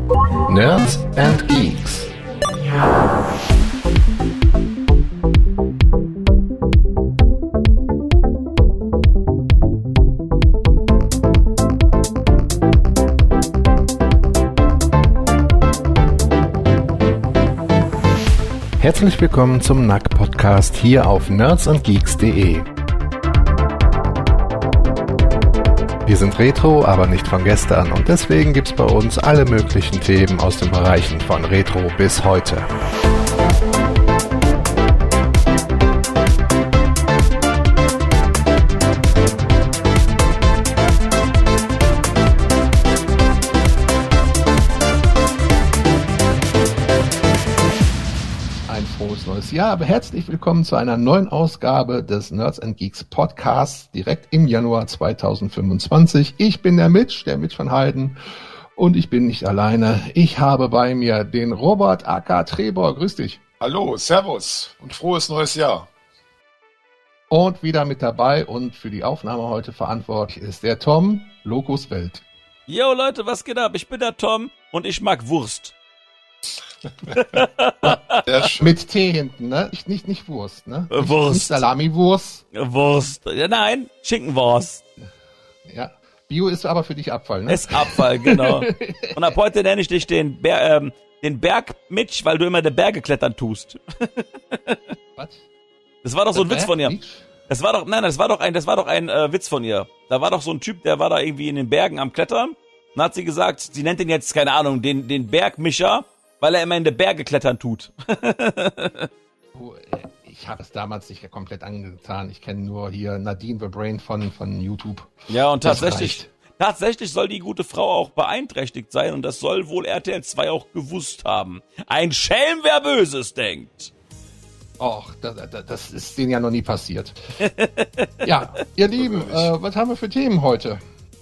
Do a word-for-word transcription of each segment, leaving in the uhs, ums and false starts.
Nerds and Geeks. Herzlich willkommen zum N A C-Podcast hier auf nerds and geeks punkt de. Wir sind Retro, aber nicht von gestern und deswegen gibt's bei uns alle möglichen Themen aus den Bereichen von Retro bis heute. Ja, aber herzlich willkommen zu einer neuen Ausgabe des Nerds and Geeks Podcasts, direkt im Januar zweitausendfünfundzwanzig. Ich bin der Mitch, der Mitch van Heiden, und ich bin nicht alleine. Ich habe bei mir den Robert aka Trebor. Grüß dich. Hallo, servus und frohes neues Jahr. Und wieder mit dabei und für die Aufnahme heute verantwortlich ist der Tom, Locus Welt. Yo Leute, was geht ab? Ich bin der Tom und ich mag Wurst. Mit T hinten, ne? Nicht, nicht, nicht Wurst, ne? Nicht, Wurst. Nicht Salami-Wurst. Wurst. Ja, nein, Schinkenwurst. Ja. Bio ist aber für dich Abfall, ne? Ist Abfall, genau. Und ab heute nenne ich dich den, Ber- ähm, den Berg-Mitch, weil du immer der Berge klettern tust. Was? Das war doch so ein Der Witz von ihr. Mitch? Das war doch, nein, das war doch ein, das war doch ein äh, Witz von ihr. Da war doch so ein Typ, der war da irgendwie in den Bergen am Klettern. Dann hat sie gesagt, sie nennt ihn jetzt, keine Ahnung, den, den Bergmischer, weil er immer in die Berge klettern tut. Ich habe es damals nicht komplett angetan. Ich kenne nur hier Nadine the Brain von, von YouTube. Ja, und Das tatsächlich, reicht. tatsächlich soll die gute Frau auch beeinträchtigt sein und das soll wohl R T L zwei auch gewusst haben. Ein Schelm, wer Böses denkt. Och, das, das, das ist denen ja noch nie passiert. Ja, ihr Lieben, äh, was haben wir für Themen heute?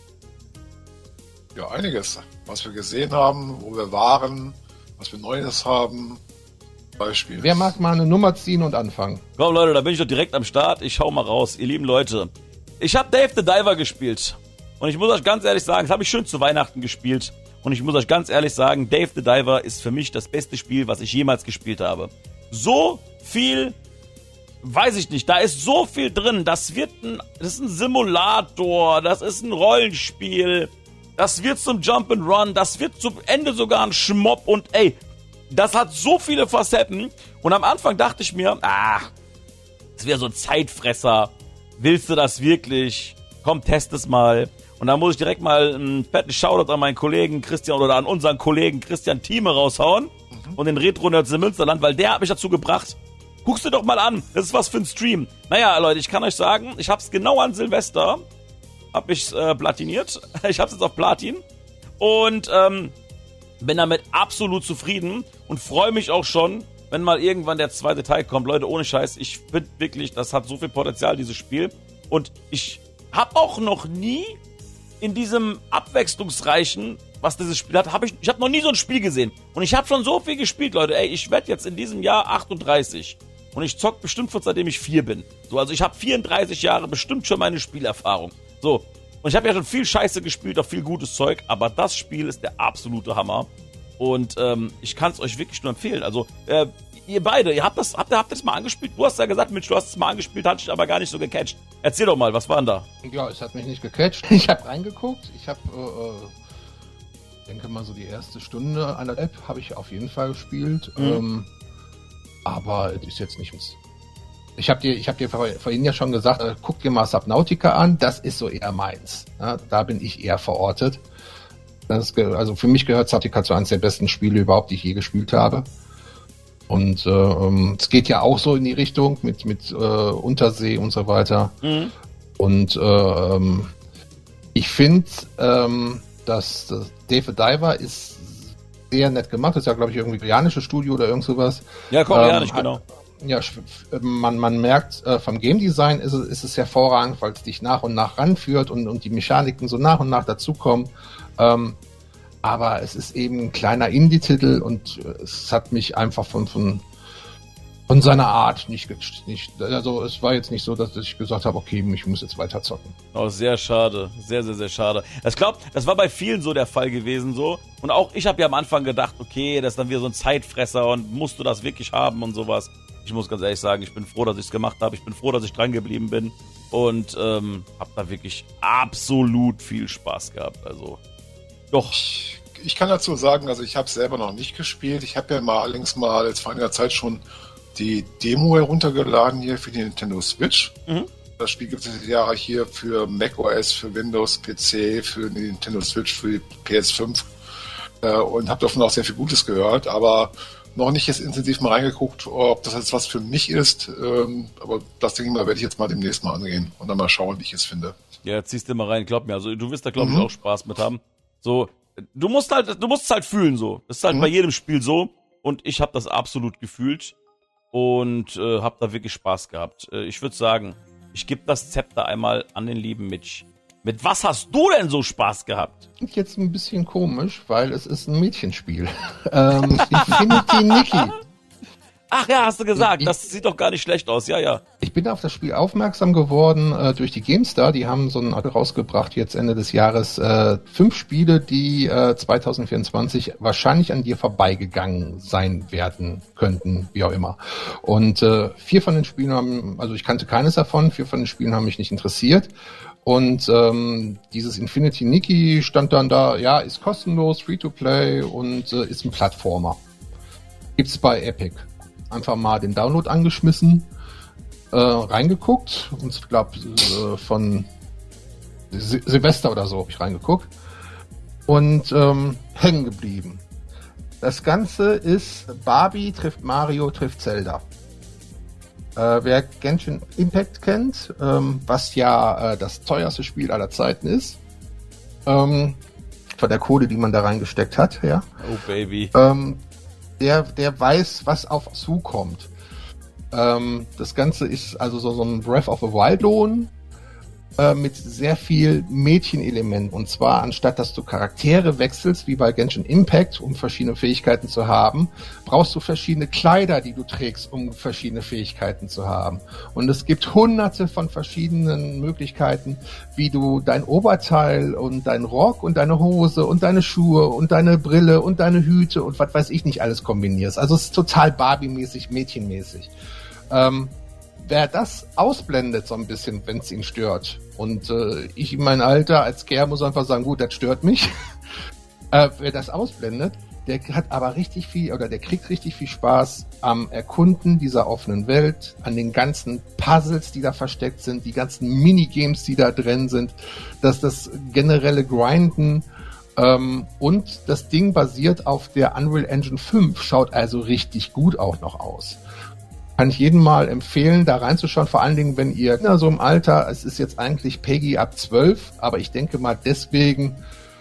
Ja, einiges, was wir gesehen haben, wo wir waren, was wir Neues haben. Beispiel. Wer mag mal eine Nummer ziehen und anfangen? Komm Leute, da bin ich doch direkt am Start. Ich hau mal raus, ihr lieben Leute. Ich habe Dave the Diver gespielt. Und ich muss euch ganz ehrlich sagen, das habe ich schön zu Weihnachten gespielt. Und ich muss euch ganz ehrlich sagen, Dave the Diver ist für mich das beste Spiel, was ich jemals gespielt habe. So viel, weiß ich nicht, da ist so viel drin. Das wird ein, das ist ein Simulator, das ist ein Rollenspiel, das wird zum Jump'n'Run, das wird zum Ende sogar ein Schmopp und ey, das hat so viele Facetten. Und am Anfang dachte ich mir, ah, das wäre so ein Zeitfresser. Willst du das wirklich? Komm, test es mal. Und da muss ich direkt mal einen fetten Shoutout an meinen Kollegen Christian oder an unseren Kollegen Christian Thieme raushauen mhm. und den Retro-Nerds im Münsterland, weil der hat mich dazu gebracht. Guckst du doch mal an, das ist was für ein Stream. Naja, Leute, ich kann euch sagen, ich hab's genau an Silvester, hab ich's äh, platiniert. Ich hab's jetzt auf Platin und ähm, bin damit absolut zufrieden und freue mich auch schon, wenn mal irgendwann der zweite Teil kommt. Leute, ohne Scheiß, ich finde wirklich, das hat so viel Potenzial, dieses Spiel. Und ich habe auch noch nie in diesem abwechslungsreichen, was dieses Spiel hat, habe ich, ich habe noch nie so ein Spiel gesehen. Und ich habe schon so viel gespielt, Leute. Ey, ich werde jetzt in diesem Jahr achtunddreißig. Und ich zock bestimmt von seitdem ich vier bin. So, also ich habe vierunddreißig Jahre bestimmt schon meine Spielerfahrung. So. Und ich habe ja schon viel Scheiße gespielt, auch viel gutes Zeug, aber das Spiel ist der absolute Hammer. Und ähm, ich kann es euch wirklich nur empfehlen. Also, äh, ihr beide, ihr habt das, habt ihr habt das mal angespispielt? Du hast ja gesagt, Mitch, du hast es mal angespielt, hat dich aber gar nicht so gecatcht. Erzähl doch mal, was war denn da? Ja, es hat mich nicht gecatcht. Ich habe reingeguckt. Ich habe, äh, denke mal so die erste Stunde einer App habe ich auf jeden Fall gespielt. Mhm. Ähm, aber es ist jetzt nicht was. Ich habe dir, ich habe dir vorhin ja schon gesagt, äh, guck dir mal Subnautica an, das ist so eher meins. Ja, da bin ich eher verortet. Das ge- also für mich gehört Subnautica zu eines der besten Spiele überhaupt, die ich je gespielt habe. Und äh, ähm, es geht ja auch so in die Richtung mit mit äh, Untersee und so weiter. Mhm. Und äh, ähm, ich finde, ähm, dass das Dave the Diver ist sehr nett gemacht. Das ist ja, glaube ich, irgendwie koreanisches Studio oder irgend sowas. Ja, koreanisch, ähm, genau. Hat, Ja, man, man merkt, äh, vom Game Design ist es, ist es hervorragend, weil es dich nach und nach ranführt und, und die Mechaniken so nach und nach dazukommen. Ähm, aber es ist eben ein kleiner Indie-Titel und äh, es hat mich einfach von, von von seiner Art nicht, nicht, also es war jetzt nicht so, dass ich gesagt habe, okay, ich muss jetzt weiter zocken. Oh, sehr schade. Sehr, sehr, sehr schade. Ich glaube, das war bei vielen so der Fall gewesen so. Und auch ich habe ja am Anfang gedacht, okay, das ist dann wieder so ein Zeitfresser und musst du das wirklich haben und sowas. Ich muss ganz ehrlich sagen, ich bin froh, dass ich es gemacht habe. Ich bin froh, dass ich dran geblieben bin. Und ähm, habe da wirklich absolut viel Spaß gehabt. Also, doch. Ich, ich kann dazu sagen, also ich habe es selber noch nicht gespielt. Ich habe ja mal allerdings mal jetzt vor einiger Zeit schon die Demo heruntergeladen hier für die Nintendo Switch. Mhm. Das Spiel gibt es ja hier für macOS, für Windows, P C, für die Nintendo Switch, für die P S fünf äh, und habe davon auch sehr viel Gutes gehört, aber noch nicht jetzt intensiv mal reingeguckt, ob das jetzt was für mich ist, ähm, aber das denke ich mal, werde ich jetzt mal demnächst mal angehen und dann mal schauen, wie ich es finde. Ja, jetzt ziehst du mal rein, glaub mir, also du wirst da glaube ich mhm. auch Spaß mit haben. So, du musst halt, du musst es halt fühlen so. Das ist halt mhm. bei jedem Spiel so und ich habe das absolut gefühlt. Und äh, hab da wirklich Spaß gehabt. Äh, ich würde sagen, ich gebe das Zepter einmal an den lieben Mitch. Mit was hast du denn so Spaß gehabt? Jetzt ein bisschen komisch, weil es ist ein Mädchenspiel. ähm, Infinity Nikki. Ach ja, hast du gesagt. Ich, das sieht doch gar nicht schlecht aus. Ja, ja. Ich bin auf das Spiel aufmerksam geworden äh, durch die GameStar. Die haben so ein rausgebracht jetzt Ende des Jahres. Äh, fünf Spiele, die äh, zwanzig vierundzwanzig wahrscheinlich an dir vorbeigegangen sein werden könnten, wie auch immer. Und äh, vier von den Spielen haben, also ich kannte keines davon, vier von den Spielen haben mich nicht interessiert. Und ähm, dieses Infinity Nikki stand dann da, ja, ist kostenlos, Free-to-Play und äh, ist ein Plattformer. Gibt's bei Epic. Einfach mal den Download angeschmissen, äh, reingeguckt und ich glaube äh, von Sil- Silvester oder so habe ich reingeguckt und ähm, hängen geblieben. Das Ganze ist Barbie trifft Mario trifft Zelda. Äh, wer Genshin Impact kennt, ähm, was ja äh, das teuerste Spiel aller Zeiten ist, ähm, von der Kohle, die man da reingesteckt hat, ja. Oh Baby. Ähm, Der, der weiß, was auf zukommt. Ähm, das Ganze ist also so, so ein Breath of the Wild-Lohn äh, mit sehr viel Mädchenelementen. Und zwar, anstatt dass du Charaktere wechselst, wie bei Genshin Impact, um verschiedene Fähigkeiten zu haben, brauchst du verschiedene Kleider, die du trägst, um verschiedene Fähigkeiten zu haben. Und es gibt hunderte von verschiedenen Möglichkeiten, wie du dein Oberteil und dein Rock und deine Hose und deine Schuhe und deine Brille und deine Hüte und was weiß ich nicht alles kombinierst. Also es ist total Barbie-mäßig, Mädchenmäßig. Ähm, wer das ausblendet so ein bisschen, wenn es ihn stört, und äh, ich in meinem Alter als Kerl muss einfach sagen, gut, das stört mich, äh, wer das ausblendet, der hat aber richtig viel, oder der kriegt richtig viel Spaß am Erkunden dieser offenen Welt, an den ganzen Puzzles, die da versteckt sind, die ganzen Minigames, die da drin sind, dass das generelle Grinden, ähm, und das Ding basiert auf der Unreal Engine fünf, schaut also richtig gut auch noch aus. Kann ich jedem mal empfehlen, da reinzuschauen, vor allen Dingen, wenn ihr na, so im Alter, es ist jetzt eigentlich Peggy ab zwölf, aber ich denke mal deswegen,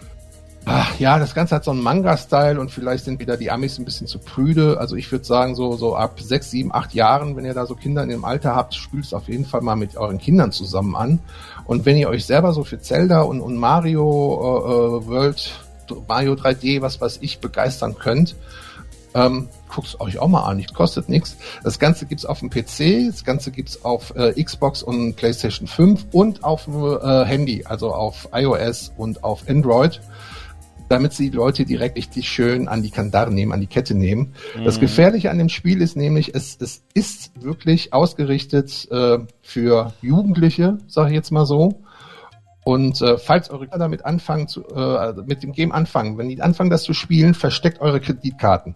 ach, ja, das Ganze hat so einen Manga-Style und vielleicht sind wieder die Amis ein bisschen zu prüde. Also ich würde sagen, so so ab sechs, sieben, acht Jahren, wenn ihr da so Kinder in dem Alter habt, spielt es auf jeden Fall mal mit euren Kindern zusammen an. Und wenn ihr euch selber so für Zelda und, und Mario äh, World, Mario drei D, was weiß ich, begeistern könnt, ähm, guckt's euch auch mal an. Nicht kostet nichts. Das Ganze gibt's auf dem P C, das Ganze gibt's auf äh, Xbox und PlayStation fünf und auf dem äh, Handy, also auf iOS und auf Android, damit sie die Leute direkt richtig schön an die Kandare nehmen, an die Kette nehmen. Mhm. Das Gefährliche an dem Spiel ist nämlich, es, es ist wirklich ausgerichtet äh, für Jugendliche, sage ich jetzt mal so. Und äh, falls eure Kinder damit anfangen, zu, äh, mit dem Game anfangen, wenn die anfangen, das zu spielen, versteckt eure Kreditkarten.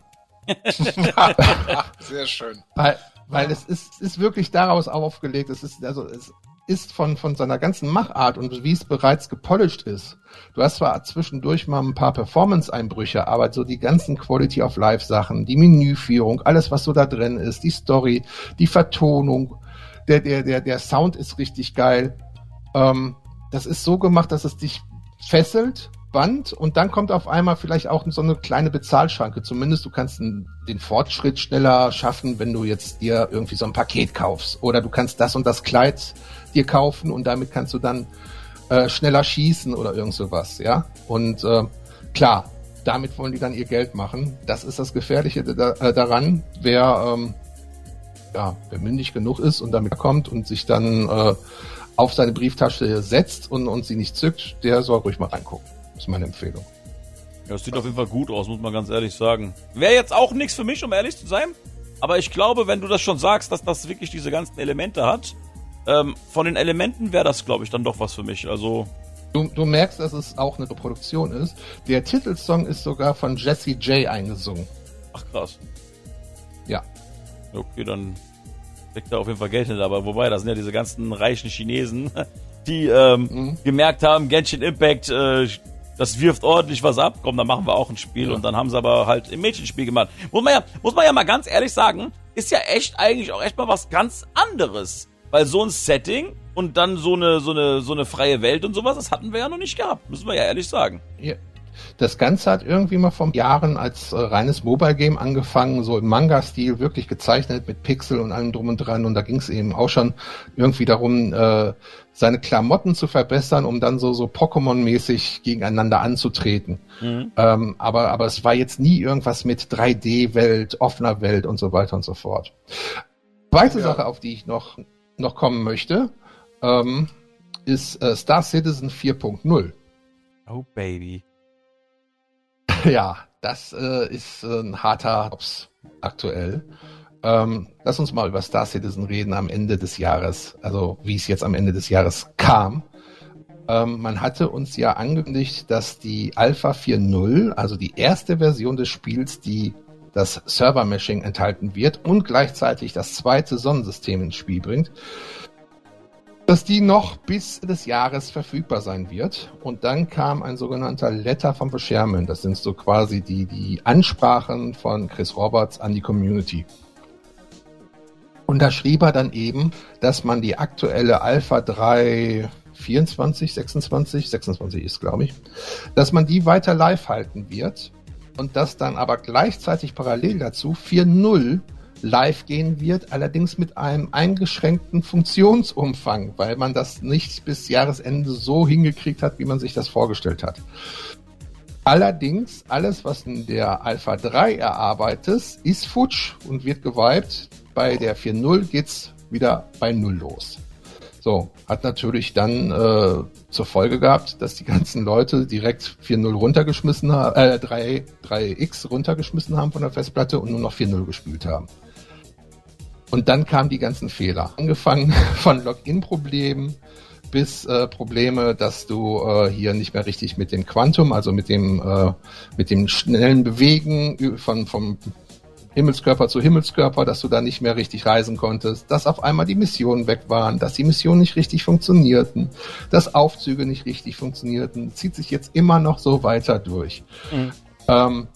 Sehr schön. Weil, weil es ist, es ist wirklich daraus aufgelegt, es ist, also es ist von, von seiner ganzen Machart und wie es bereits gepolished ist. Du hast zwar zwischendurch mal ein paar Performance-Einbrüche, aber so die ganzen Quality-of-Life-Sachen, die Menüführung, alles, was so da drin ist, die Story, die Vertonung, der, der, der, der Sound ist richtig geil. Ähm, das ist so gemacht, dass es dich fesselt, Band, und dann kommt auf einmal vielleicht auch so eine kleine Bezahlschranke. Zumindest du kannst den Fortschritt schneller schaffen, wenn du jetzt dir irgendwie so ein Paket kaufst. Oder du kannst das und das Kleid dir kaufen und damit kannst du dann äh, schneller schießen oder irgend sowas, ja. Und äh, klar, damit wollen die dann ihr Geld machen. Das ist das Gefährliche da, äh, daran. Wer ähm, ja, wer mündig genug ist und damit kommt und sich dann äh, auf seine Brieftasche setzt und, und sie nicht zückt, der soll ruhig mal reingucken. Das ist meine Empfehlung. Ja, das sieht auf jeden Fall gut aus, muss man ganz ehrlich sagen. Wäre jetzt auch nichts für mich, um ehrlich zu sein. Aber ich glaube, wenn du das schon sagst, dass das wirklich diese ganzen Elemente hat, ähm, von den Elementen wäre das, glaube ich, dann doch was für mich. Also du, du merkst, dass es auch eine Produktion ist. Der Titelsong ist sogar von Jesse J eingesungen. Ach krass. Ja. Okay, dann steckt da auf jeden Fall Geld hinter. Aber wobei, das sind ja diese ganzen reichen Chinesen, die ähm, mhm. gemerkt haben, Genshin Impact, äh, das wirft ordentlich was ab. Komm, dann machen wir auch ein Spiel. Ja. Und dann haben sie aber halt im Mädchenspiel gemacht. Muss man ja, muss man ja mal ganz ehrlich sagen, ist ja echt eigentlich auch echt mal was ganz anderes. Weil so ein Setting und dann so eine, so eine, so eine freie Welt und sowas, das hatten wir ja noch nicht gehabt. Müssen wir ja ehrlich sagen. Ja. Das Ganze hat irgendwie mal vor Jahren als äh, reines Mobile-Game angefangen, so im Manga-Stil, wirklich gezeichnet mit Pixel und allem drum und dran. Und da ging es eben auch schon irgendwie darum, äh, seine Klamotten zu verbessern, um dann so so Pokémon-mäßig gegeneinander anzutreten. Mhm. Ähm, aber aber es war jetzt nie irgendwas mit drei D-Welt, offener Welt und so weiter und so fort. Zweite ja. Sache, auf die ich noch noch kommen möchte, ähm, ist äh, Star Citizen vier Punkt null. Oh Baby. Ja, das äh, ist äh, ein harter Hops aktuell. Ähm, lass uns mal über Star Citizen reden am Ende des Jahres, also wie es jetzt am Ende des Jahres kam. Ähm, man hatte uns ja angekündigt, dass die Alpha vier Punkt null, also die erste Version des Spiels, die das Server-Meshing enthalten wird und gleichzeitig das zweite Sonnensystem ins Spiel bringt, dass die noch bis des Jahres verfügbar sein wird. Und dann kam ein sogenannter Letter from the Chairman. Das sind so quasi die, die Ansprachen von Chris Roberts an die Community. Und da schrieb er dann eben, dass man die aktuelle Alpha drei vierundzwanzig, sechsundzwanzig, sechsundzwanzig ist, glaube ich, dass man die weiter live halten wird und dass dann aber gleichzeitig parallel dazu vier Punkt null live gehen wird, allerdings mit einem eingeschränkten Funktionsumfang, weil man das nicht bis Jahresende so hingekriegt hat, wie man sich das vorgestellt hat. Allerdings, alles, was in der Alpha drei erarbeitet, ist futsch und wird gewiped. Bei der vier Punkt null geht's wieder bei null los. So, hat natürlich dann äh, zur Folge gehabt, dass die ganzen Leute direkt vier Punkt null runtergeschmissen haben, äh, drei X runtergeschmissen haben von der Festplatte und nur noch vier Punkt null gespielt haben. Und dann kamen die ganzen Fehler. Angefangen von Login-Problemen bis äh, Probleme, dass du äh, hier nicht mehr richtig mit dem Quantum, also mit dem äh, mit dem schnellen Bewegen von vom Himmelskörper zu Himmelskörper, dass du da nicht mehr richtig reisen konntest, dass auf einmal die Missionen weg waren, dass die Missionen nicht richtig funktionierten, dass Aufzüge nicht richtig funktionierten, zieht sich jetzt immer noch so weiter durch. Mhm. Ähm,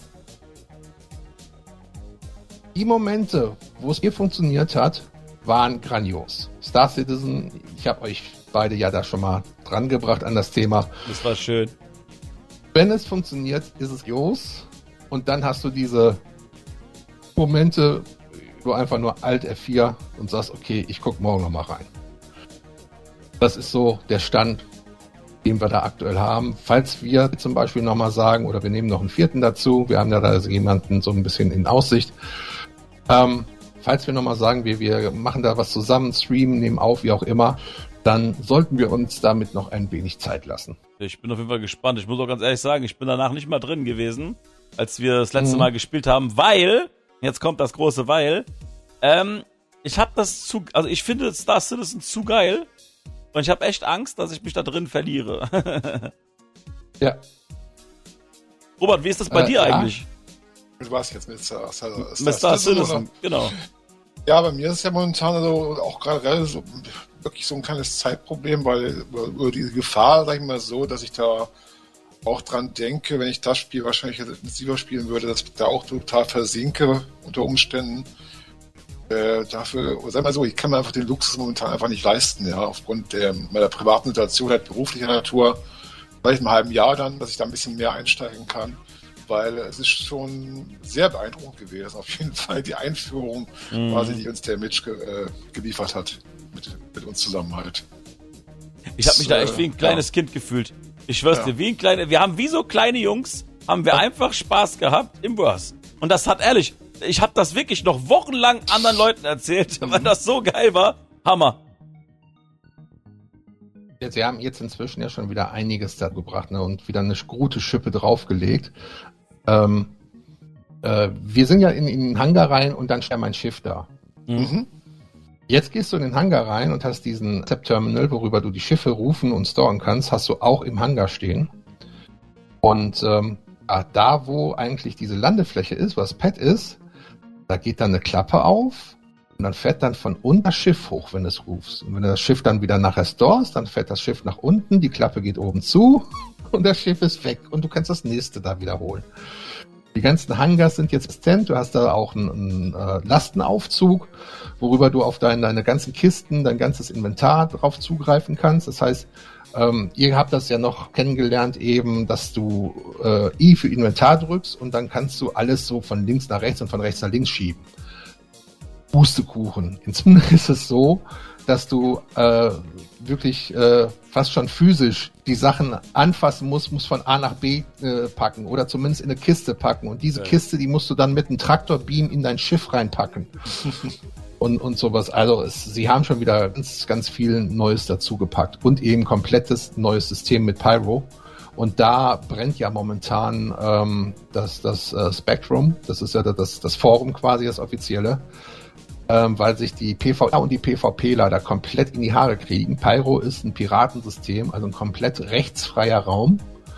die Momente, wo es hier funktioniert hat, waren grandios. Star Citizen, ich habe euch beide ja da schon mal dran gebracht an das Thema. Das war schön. Wenn es funktioniert, ist es grandios. Und dann hast du diese Momente, wo du einfach nur Alt F vier und sagst, okay, ich guck morgen noch mal rein. Das ist so der Stand, den wir da aktuell haben. Falls wir zum Beispiel noch mal sagen, oder wir nehmen noch einen vierten dazu, wir haben ja da jemanden so ein bisschen in Aussicht, ähm, falls wir noch mal sagen, wir, wir machen da was zusammen, streamen, nehmen auf, wie auch immer, dann sollten wir uns damit noch ein wenig Zeit lassen. Ich bin auf jeden Fall gespannt. Ich muss auch ganz ehrlich sagen, ich bin danach nicht mal drin gewesen, als wir das letzte mhm. Mal gespielt haben, weil, jetzt kommt das große Weil, ähm, ich habe das zu, also ich finde Star Citizen zu geil und ich habe echt Angst, dass ich mich da drin verliere. Ja. Robert, wie ist das bei äh, dir eigentlich? Ja. Du warst jetzt mit Star, Star, mit Star Citizen, genau. Ja, bei mir ist es ja momentan also auch gerade so, wirklich so ein kleines Zeitproblem, weil über, über diese Gefahr, sag ich mal so, dass ich da auch dran denke, wenn ich das Spiel wahrscheinlich intensiver spielen würde, dass ich da auch total versinke unter Umständen. Äh, dafür, sag mal so, ich kann mir einfach den Luxus momentan einfach nicht leisten, ja, aufgrund der, meiner privaten Situation, halt beruflicher Natur, vielleicht im halben Jahr dann, dass ich da ein bisschen mehr einsteigen kann, weil es ist schon sehr beeindruckend gewesen, auf jeden Fall die Einführung, mhm. quasi, die uns der Mitch ge, äh, geliefert hat, mit, mit uns zusammen halt. Ich habe mich da echt wie ein kleines ja. Kind gefühlt. Ich schwör's ja. dir, wie ein kleiner, wir haben wie so kleine Jungs, haben wir ja. einfach Spaß gehabt im Wars. Und das hat ehrlich, ich habe das wirklich noch wochenlang anderen Leuten erzählt, weil das so geil war. Hammer. Ja, sie haben jetzt inzwischen ja schon wieder einiges da gebracht, ne, und wieder eine gute Schippe draufgelegt. Ähm, äh, wir sind ja in, in den Hangar rein und dann steht mein Schiff da. Mhm. Jetzt gehst du in den Hangar rein und hast diesen Tab-Terminal, worüber du die Schiffe rufen und storen kannst, hast du auch im Hangar stehen. Und ähm, da, wo eigentlich diese Landefläche ist, was Pad ist, da geht dann eine Klappe auf. Und dann fährt dann von unten das Schiff hoch, wenn du es rufst. Und wenn du das Schiff dann wieder nachher storest, dann fährt das Schiff nach unten, die Klappe geht oben zu und das Schiff ist weg und du kannst das nächste da wiederholen. Die ganzen Hangars sind jetzt existent. Du hast da auch einen, einen äh, Lastenaufzug, worüber du auf deine, deine ganzen Kisten, dein ganzes Inventar drauf zugreifen kannst. Das heißt, ähm, ihr habt das ja noch kennengelernt eben, dass du äh, I für Inventar drückst und dann kannst du alles so von links nach rechts und von rechts nach links schieben. Pustekuchen. Inzwischen ist es so, dass du äh, wirklich äh, fast schon physisch die Sachen anfassen musst, musst von A nach B äh, packen oder zumindest in eine Kiste packen. Und diese ja. Kiste, die musst du dann mit einem Traktorbeam in dein Schiff reinpacken. und, und sowas. Also es, sie haben schon wieder ganz, ganz viel Neues dazu gepackt. Und eben komplettes neues System mit Pyro. Und da brennt ja momentan ähm, das, das äh, Spectrum. Das ist ja das, das Forum quasi, das offizielle. Ähm, weil sich die PvE und die PvPler da komplett in die Haare kriegen. Pyro ist ein Piratensystem, also ein komplett rechtsfreier Raum.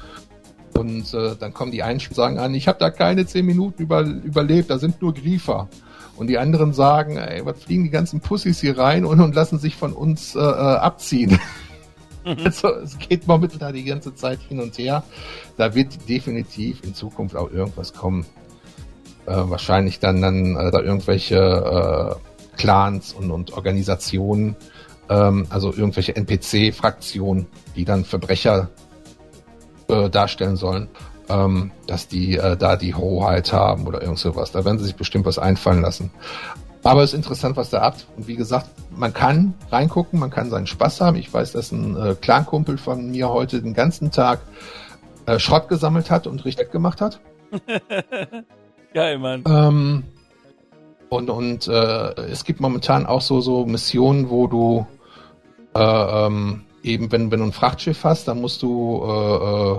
Und äh, dann kommen die einen und sagen an, ich habe da keine zehn Minuten über, überlebt, da sind nur Griefer. Und die anderen sagen, ey, was fliegen die ganzen Pussys hier rein und, und lassen sich von uns äh, abziehen. Also es geht momentan die ganze Zeit hin und her. Da wird definitiv in Zukunft auch irgendwas kommen. Äh, wahrscheinlich dann, dann äh, da irgendwelche äh, Clans und, und Organisationen, ähm, also irgendwelche N P C-Fraktionen, die dann Verbrecher äh, darstellen sollen, ähm, dass die äh, da die Hoheit haben oder irgend sowas. Da werden sie sich bestimmt was einfallen lassen. Aber es ist interessant, was da ab. Und wie gesagt, man kann reingucken, man kann seinen Spaß haben. Ich weiß, dass ein äh, Clan-Kumpel von mir heute den ganzen Tag äh, Schrott gesammelt hat und richtig gemacht hat. Geil, Mann. Ähm, und und äh, es gibt momentan auch so so Missionen, wo du äh, ähm, eben, wenn, wenn du ein Frachtschiff hast, dann musst du äh, äh,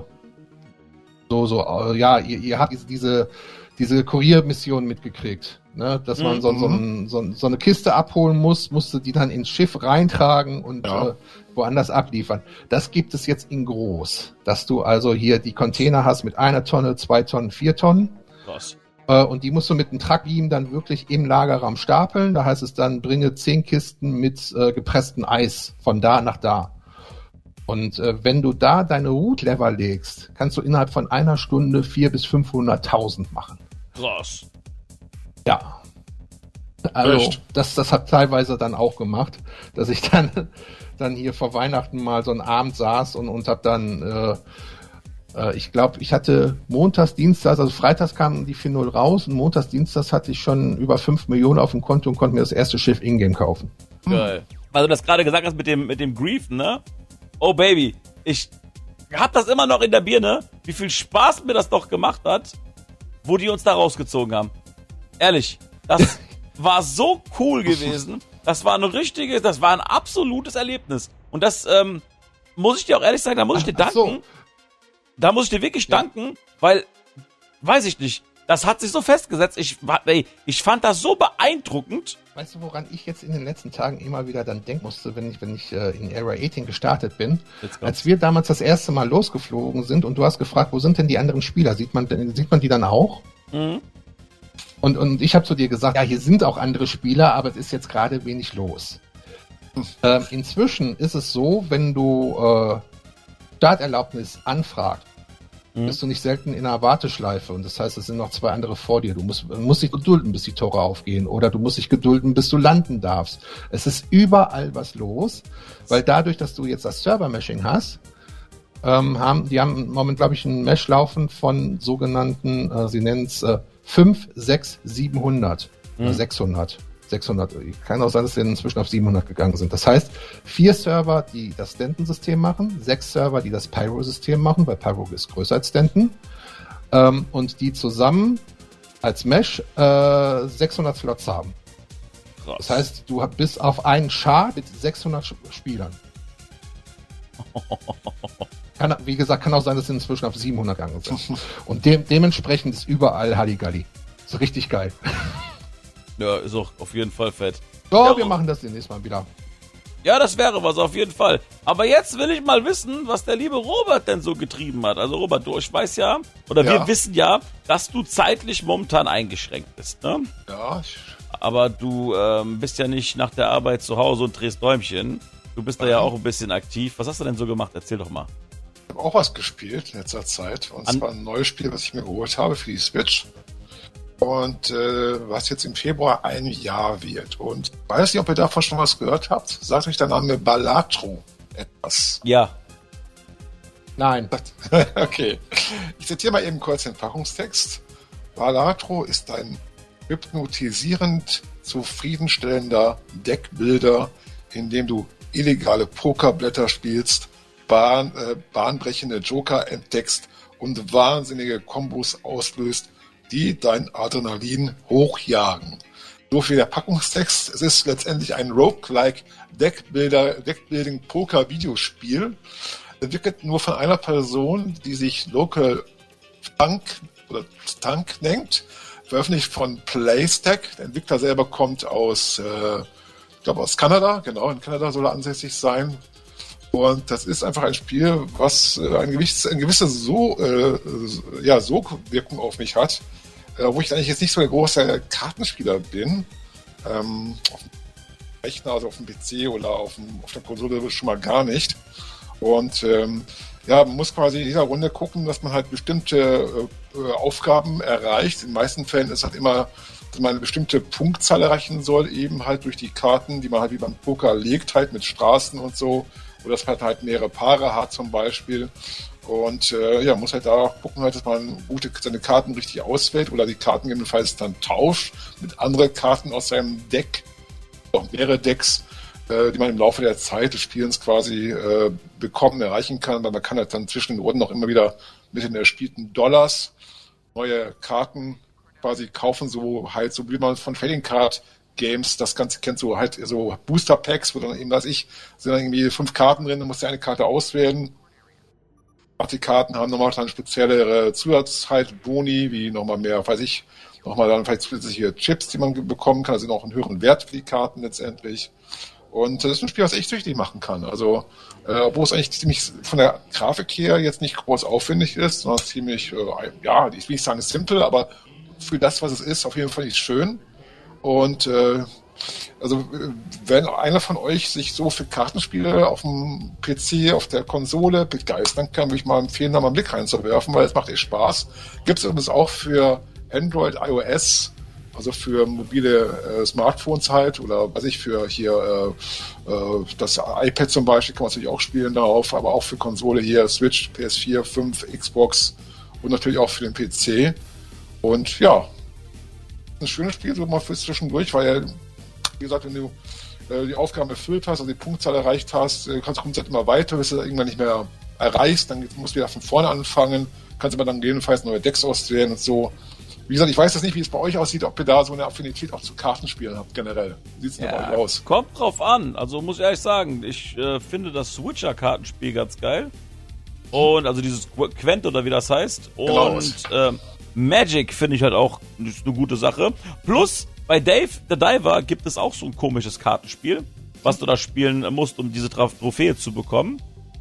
so, so, äh, ja, ihr, ihr habt diese, diese Kuriermission mitgekriegt, ne? Dass man mhm. so, so, ein, so, so eine Kiste abholen muss, musste die dann ins Schiff reintragen und ja. äh, woanders abliefern. Das gibt es jetzt in groß, dass du also hier die Container hast mit einer Tonne, zwei Tonnen, vier Tonnen. Krass. Und die musst du mit einem Truckbeam dann wirklich im Lagerraum stapeln. Da heißt es dann, bringe zehn Kisten mit äh, gepresstem Eis von da nach da. Und äh, wenn du da deine Root-Lever legst, kannst du innerhalb von einer Stunde vierhundert bis fünfhunderttausend machen. Krass. Ja. Also Echt? das, das hat teilweise dann auch gemacht, dass ich dann, dann hier vor Weihnachten mal so einen Abend saß und, und hab dann... Äh, Ich glaube, ich hatte montags, dienstags, also freitags kamen die vier null raus und montags, dienstags hatte ich schon über fünf Millionen auf dem Konto und konnte mir das erste Schiff in-game kaufen. Geil. Weil du das gerade gesagt hast mit dem, mit dem Grief, ne? Oh Baby, ich hab das immer noch in der Birne, wie viel Spaß mir das doch gemacht hat, wo die uns da rausgezogen haben. Ehrlich, das war so cool gewesen. Das war ein richtiges, das war ein absolutes Erlebnis. Und das, ähm, muss ich dir auch ehrlich sagen, da muss ich dir danken. Ach so. Da muss ich dir wirklich ja. danken, weil, weiß ich nicht, das hat sich so festgesetzt. Ich, ey, ich fand das so beeindruckend. Weißt du, woran ich jetzt in den letzten Tagen immer wieder dann denken musste, wenn ich, wenn ich äh, in Area achtzehn gestartet bin? Als wir damals das erste Mal losgeflogen sind und du hast gefragt, wo sind denn die anderen Spieler? Sieht man, sieht man die dann auch? Mhm. Und, und ich habe zu dir gesagt, ja, hier sind auch andere Spieler, aber es ist jetzt gerade wenig los. Ähm, inzwischen ist es so, wenn du... Äh, Starterlaubnis anfragt, mhm. bist du nicht selten in einer Warteschleife und das heißt, es sind noch zwei andere vor dir. Du musst, musst dich gedulden, bis die Tore aufgehen oder du musst dich gedulden, bis du landen darfst. Es ist überall was los, weil dadurch, dass du jetzt das Server-Meshing hast, ähm, haben, die haben im Moment, glaube ich, ein Mesh laufen von sogenannten, äh, sie nennen es äh, fünf, sechs, siebenhundert mhm. oder sechshundert. sechshundert. Kann auch sein, dass wir inzwischen auf siebenhundert gegangen sind. Das heißt, vier Server, die das Stanton-System machen, sechs Server, die das Pyro-System machen, weil Pyro ist größer als Stanton. Ähm, und die zusammen als Mesh äh, sechshundert Slots haben. Krass. Das heißt, du bist auf einen Char mit sechshundert Spielern. Kann, wie gesagt, kann auch sein, dass sie inzwischen auf siebenhundert gegangen sind. Und de- dementsprechend ist überall Halligalli. Ist richtig geil. Ja, ist auch auf jeden Fall fett. So, ja, wir machen das demnächst mal wieder. Ja, das wäre was, auf jeden Fall. Aber jetzt will ich mal wissen, was der liebe Robert denn so getrieben hat. Also Robert, du, ich weiß ja, oder wir Ja. wissen ja, dass du zeitlich momentan eingeschränkt bist, ne? Ja, ich, Aber du ähm, bist ja nicht nach der Arbeit zu Hause und drehst Däumchen. Du bist da ja auch ein bisschen aktiv. Was hast du denn so gemacht? Erzähl doch mal. ich habe auch was gespielt in letzter Zeit. Und An- zwar ein neues Spiel, was ich mir geholt habe für die Switch. Und äh, was jetzt im Februar ein Jahr wird. Und ich weiß nicht, ob ihr davon schon was gehört habt. Sagt euch der Name Balatro etwas? Ja. Nein. Okay. Ich zitiere mal eben kurz den Packungstext. Balatro ist ein hypnotisierend zufriedenstellender Deckbilder, in dem du illegale Pokerblätter spielst, bahn, äh, bahnbrechende Joker entdeckst und wahnsinnige Kombos auslöst, die dein Adrenalin hochjagen. So viel der Packungstext. Es ist letztendlich ein Roguelike Deckbilder, Deckbuilding Poker Videospiel. Entwickelt nur von einer Person, die sich Local Tank oder Tank nennt. Veröffentlicht von Playstack. Der Entwickler selber kommt aus, äh, ich glaube aus Kanada. Genau, in Kanada soll er ansässig sein. Und das ist einfach ein Spiel, was äh, eine gewisse, eine gewisse so, äh, ja, Sogwirkung auf mich hat. Äh, wo ich eigentlich jetzt nicht so der große Kartenspieler bin. Ähm, auf dem Rechner, also auf dem P C oder auf, dem, auf der Konsole schon mal gar nicht. Und ähm, ja, man muss quasi in dieser Runde gucken, dass man halt bestimmte äh, Aufgaben erreicht. In den meisten Fällen ist halt immer, dass man eine bestimmte Punktzahl erreichen soll, eben halt durch die Karten, die man halt wie beim Poker legt, halt mit Straßen und so. Oder dass man halt mehrere Paare hat zum Beispiel. Und äh, ja, muss halt da gucken, halt, dass man gute, seine Karten richtig auswählt oder die Karten gegebenenfalls dann tauscht mit anderen Karten aus seinem Deck, auch mehrere Decks, äh, die man im Laufe der Zeit des Spielens quasi äh, bekommen, erreichen kann. Weil man kann halt dann zwischen den Runden auch immer wieder mit den erspielten Dollars neue Karten quasi kaufen, so halt, so wie man von Trading Card Games das Ganze kennt, so halt so Booster Packs, wo dann eben, weiß ich, sind dann irgendwie fünf Karten drin, dann musst du eine Karte auswählen. Auch die Karten haben nochmal dann speziellere Zusatz halt Boni, wie nochmal mehr, weiß ich, nochmal dann vielleicht zusätzliche Chips, die man bekommen kann, also noch einen höheren Wert für die Karten letztendlich. Und das ist ein Spiel, was echt süchtig machen kann. Also, äh, obwohl es eigentlich ziemlich von der Grafik her jetzt nicht groß aufwendig ist, sondern ziemlich, äh, ja, ich will nicht sagen simpel, aber für das, was es ist, auf jeden Fall nicht schön. Und äh, also wenn einer von euch sich so für Kartenspiele auf dem P C, auf der Konsole begeistern kann, würde ich mal empfehlen, da mal einen Blick reinzuwerfen, weil es macht echt Spaß. Gibt es übrigens auch für Android, iOS, also für mobile äh, Smartphones halt, oder weiß ich, für hier äh, äh, das iPad zum Beispiel kann man natürlich auch spielen darauf, aber auch für Konsole hier, Switch, P S vier, fünf, Xbox und natürlich auch für den P C. Und ja, ein schönes Spiel, so mal fürs Zwischendurch, weil, wie gesagt, wenn du äh, die Aufgaben erfüllt hast, also die Punktzahl erreicht hast, äh, kannst du halt immer weiter, bis du irgendwann nicht mehr erreichst, dann musst du wieder von vorne anfangen, kannst aber dann gegebenenfalls neue Decks auswählen und so. Wie gesagt, ich weiß jetzt nicht, wie es bei euch aussieht, ob ihr da so eine Affinität auch zu Kartenspielen habt, generell. Wie sieht es denn bei euch aus? Kommt drauf an. Also muss ich ehrlich sagen, ich äh, finde das Switcher-Kartenspiel ganz geil. Und also dieses Quent oder wie das heißt. Und Genau. äh, Magic finde ich halt auch ist eine gute Sache. Plus, bei Dave the Diver gibt es auch so ein komisches Kartenspiel, was du da spielen musst, um diese Tra- Trophäe zu bekommen.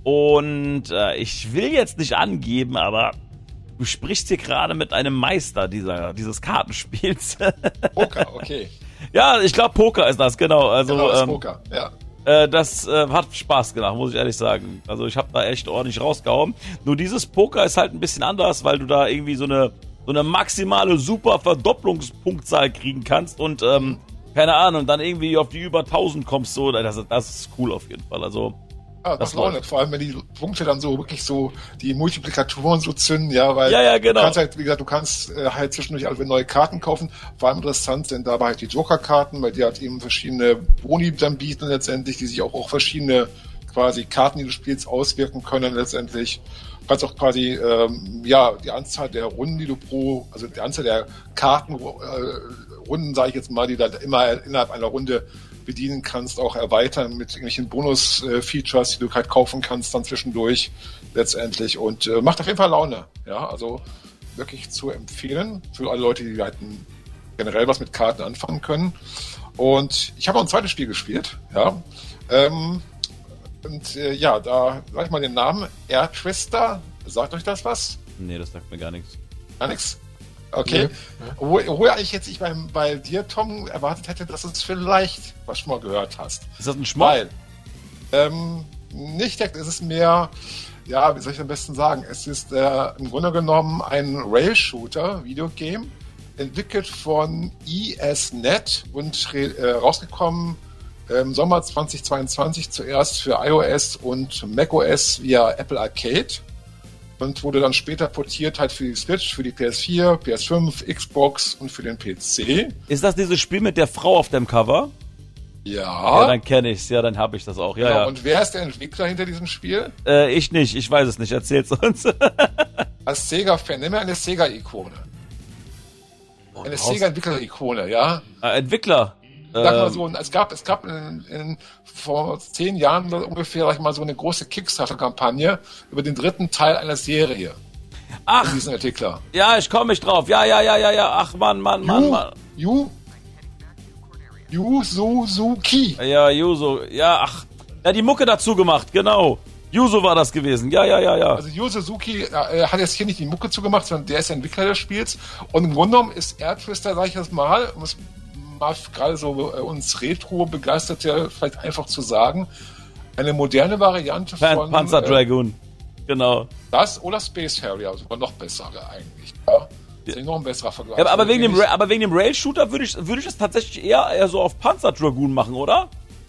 Und äh, ich will jetzt nicht angeben, aber du sprichst hier gerade mit einem Meister dieser, dieses Kartenspiels. Poker, okay. Ja, ich glaube Poker ist das, genau. Also, Genau, das ähm, Poker, ja. Äh, das äh, hat Spaß gemacht, muss ich ehrlich sagen. Also ich habe da echt ordentlich rausgehauen. Nur dieses Poker ist halt ein bisschen anders, weil du da irgendwie so eine so eine maximale super Verdopplungspunktzahl kriegen kannst und ähm, keine Ahnung, dann irgendwie auf die über tausend kommst. So, das, das ist cool auf jeden Fall. Also Ja, das Laune, vor allem wenn die Punkte dann so wirklich so die Multiplikatoren so zünden, ja, weil Ja, ja, genau. du kannst halt, wie gesagt, du kannst äh, halt zwischendurch also neue Karten kaufen. Vor allem interessant sind dabei halt die Joker-Karten, weil die halt eben verschiedene Boni dann bieten letztendlich, die sich auch auch verschiedene quasi Karten, die du spielst, auswirken können letztendlich. Du kannst auch quasi, ähm, ja, die Anzahl der Runden, die du pro, also die Anzahl der Karten, äh, Runden, sage ich jetzt mal, die du immer innerhalb einer Runde bedienen kannst, auch erweitern mit irgendwelchen Bonus-Features, die du halt kaufen kannst dann zwischendurch letztendlich und äh, macht auf jeden Fall Laune. Ja, also wirklich zu empfehlen für alle Leute, die halt generell was mit Karten anfangen können. Und ich habe auch ein zweites Spiel gespielt, ja. Ähm, und äh, ja, da sag ich mal den Namen Air Twister. Sagt euch das was? Nee, das sagt mir gar nichts. Gar nichts? Okay. Nee. Wo, wo eigentlich jetzt ich beim, bei dir, Tom, erwartet hätte, dass du es vielleicht was schon mal gehört hast. Ist das ein Schmuck? Weil, ähm, nicht direkt, es ist mehr, ja, wie soll ich am besten sagen, es ist äh, im Grunde genommen ein Rail-Shooter-Videogame, entwickelt von E S Punkt net und äh, rausgekommen im Sommer zweitausendzweiundzwanzig zuerst für iOS und macOS via Apple Arcade. Und wurde dann später portiert halt für die Switch, für die P S vier, P S fünf, Xbox und für den P C. Ist das dieses Spiel mit der Frau auf dem Cover? Ja. Ja, dann kenne ich's. Ja, dann habe ich das auch. Ja, genau. ja. Und wer ist der Entwickler hinter diesem Spiel? Äh, ich nicht. Ich weiß es nicht. Erzähl's uns. Als Sega-Fan, nimm mir eine Sega-Ikone. Oh, eine Sega-Entwickler-Ikone, ja? Äh, Entwickler. Sag mal so, es gab, es gab in, in, vor zehn Jahren ungefähr, sag ich mal, so eine große Kickstarter-Kampagne über den dritten Teil einer Serie. Ach, diesen Entwickler. Ja, ich komme nicht drauf. Ja, ja, ja, ja, ja. Ach, Mann, Mann, Mann, Mann. Yu, Yu Suzuki. Ja, Yuzo. Ja, ach. Ja, die Mucke dazu gemacht, genau. Yuzo war das gewesen. Ja, ja, ja, ja. Also Yu Suzuki äh, hat jetzt hier nicht die Mucke zugemacht, sondern der ist der Entwickler des Spiels. Und im Grunde genommen ist Air Twister, sag ich das mal, muss mal gerade so äh, uns Retro-Begeisterte vielleicht einfach zu sagen, eine moderne Variante Pan von Panzer äh, Dragoon. Genau. Das oder Space Harrier, sogar noch besser eigentlich. Ja. Das ist noch ein besserer Vergleich. Ja, aber, wegen dem Ra- aber wegen dem Rail-Shooter würde ich, würd ich das tatsächlich eher, eher so auf Panzer Dragoon machen, oder?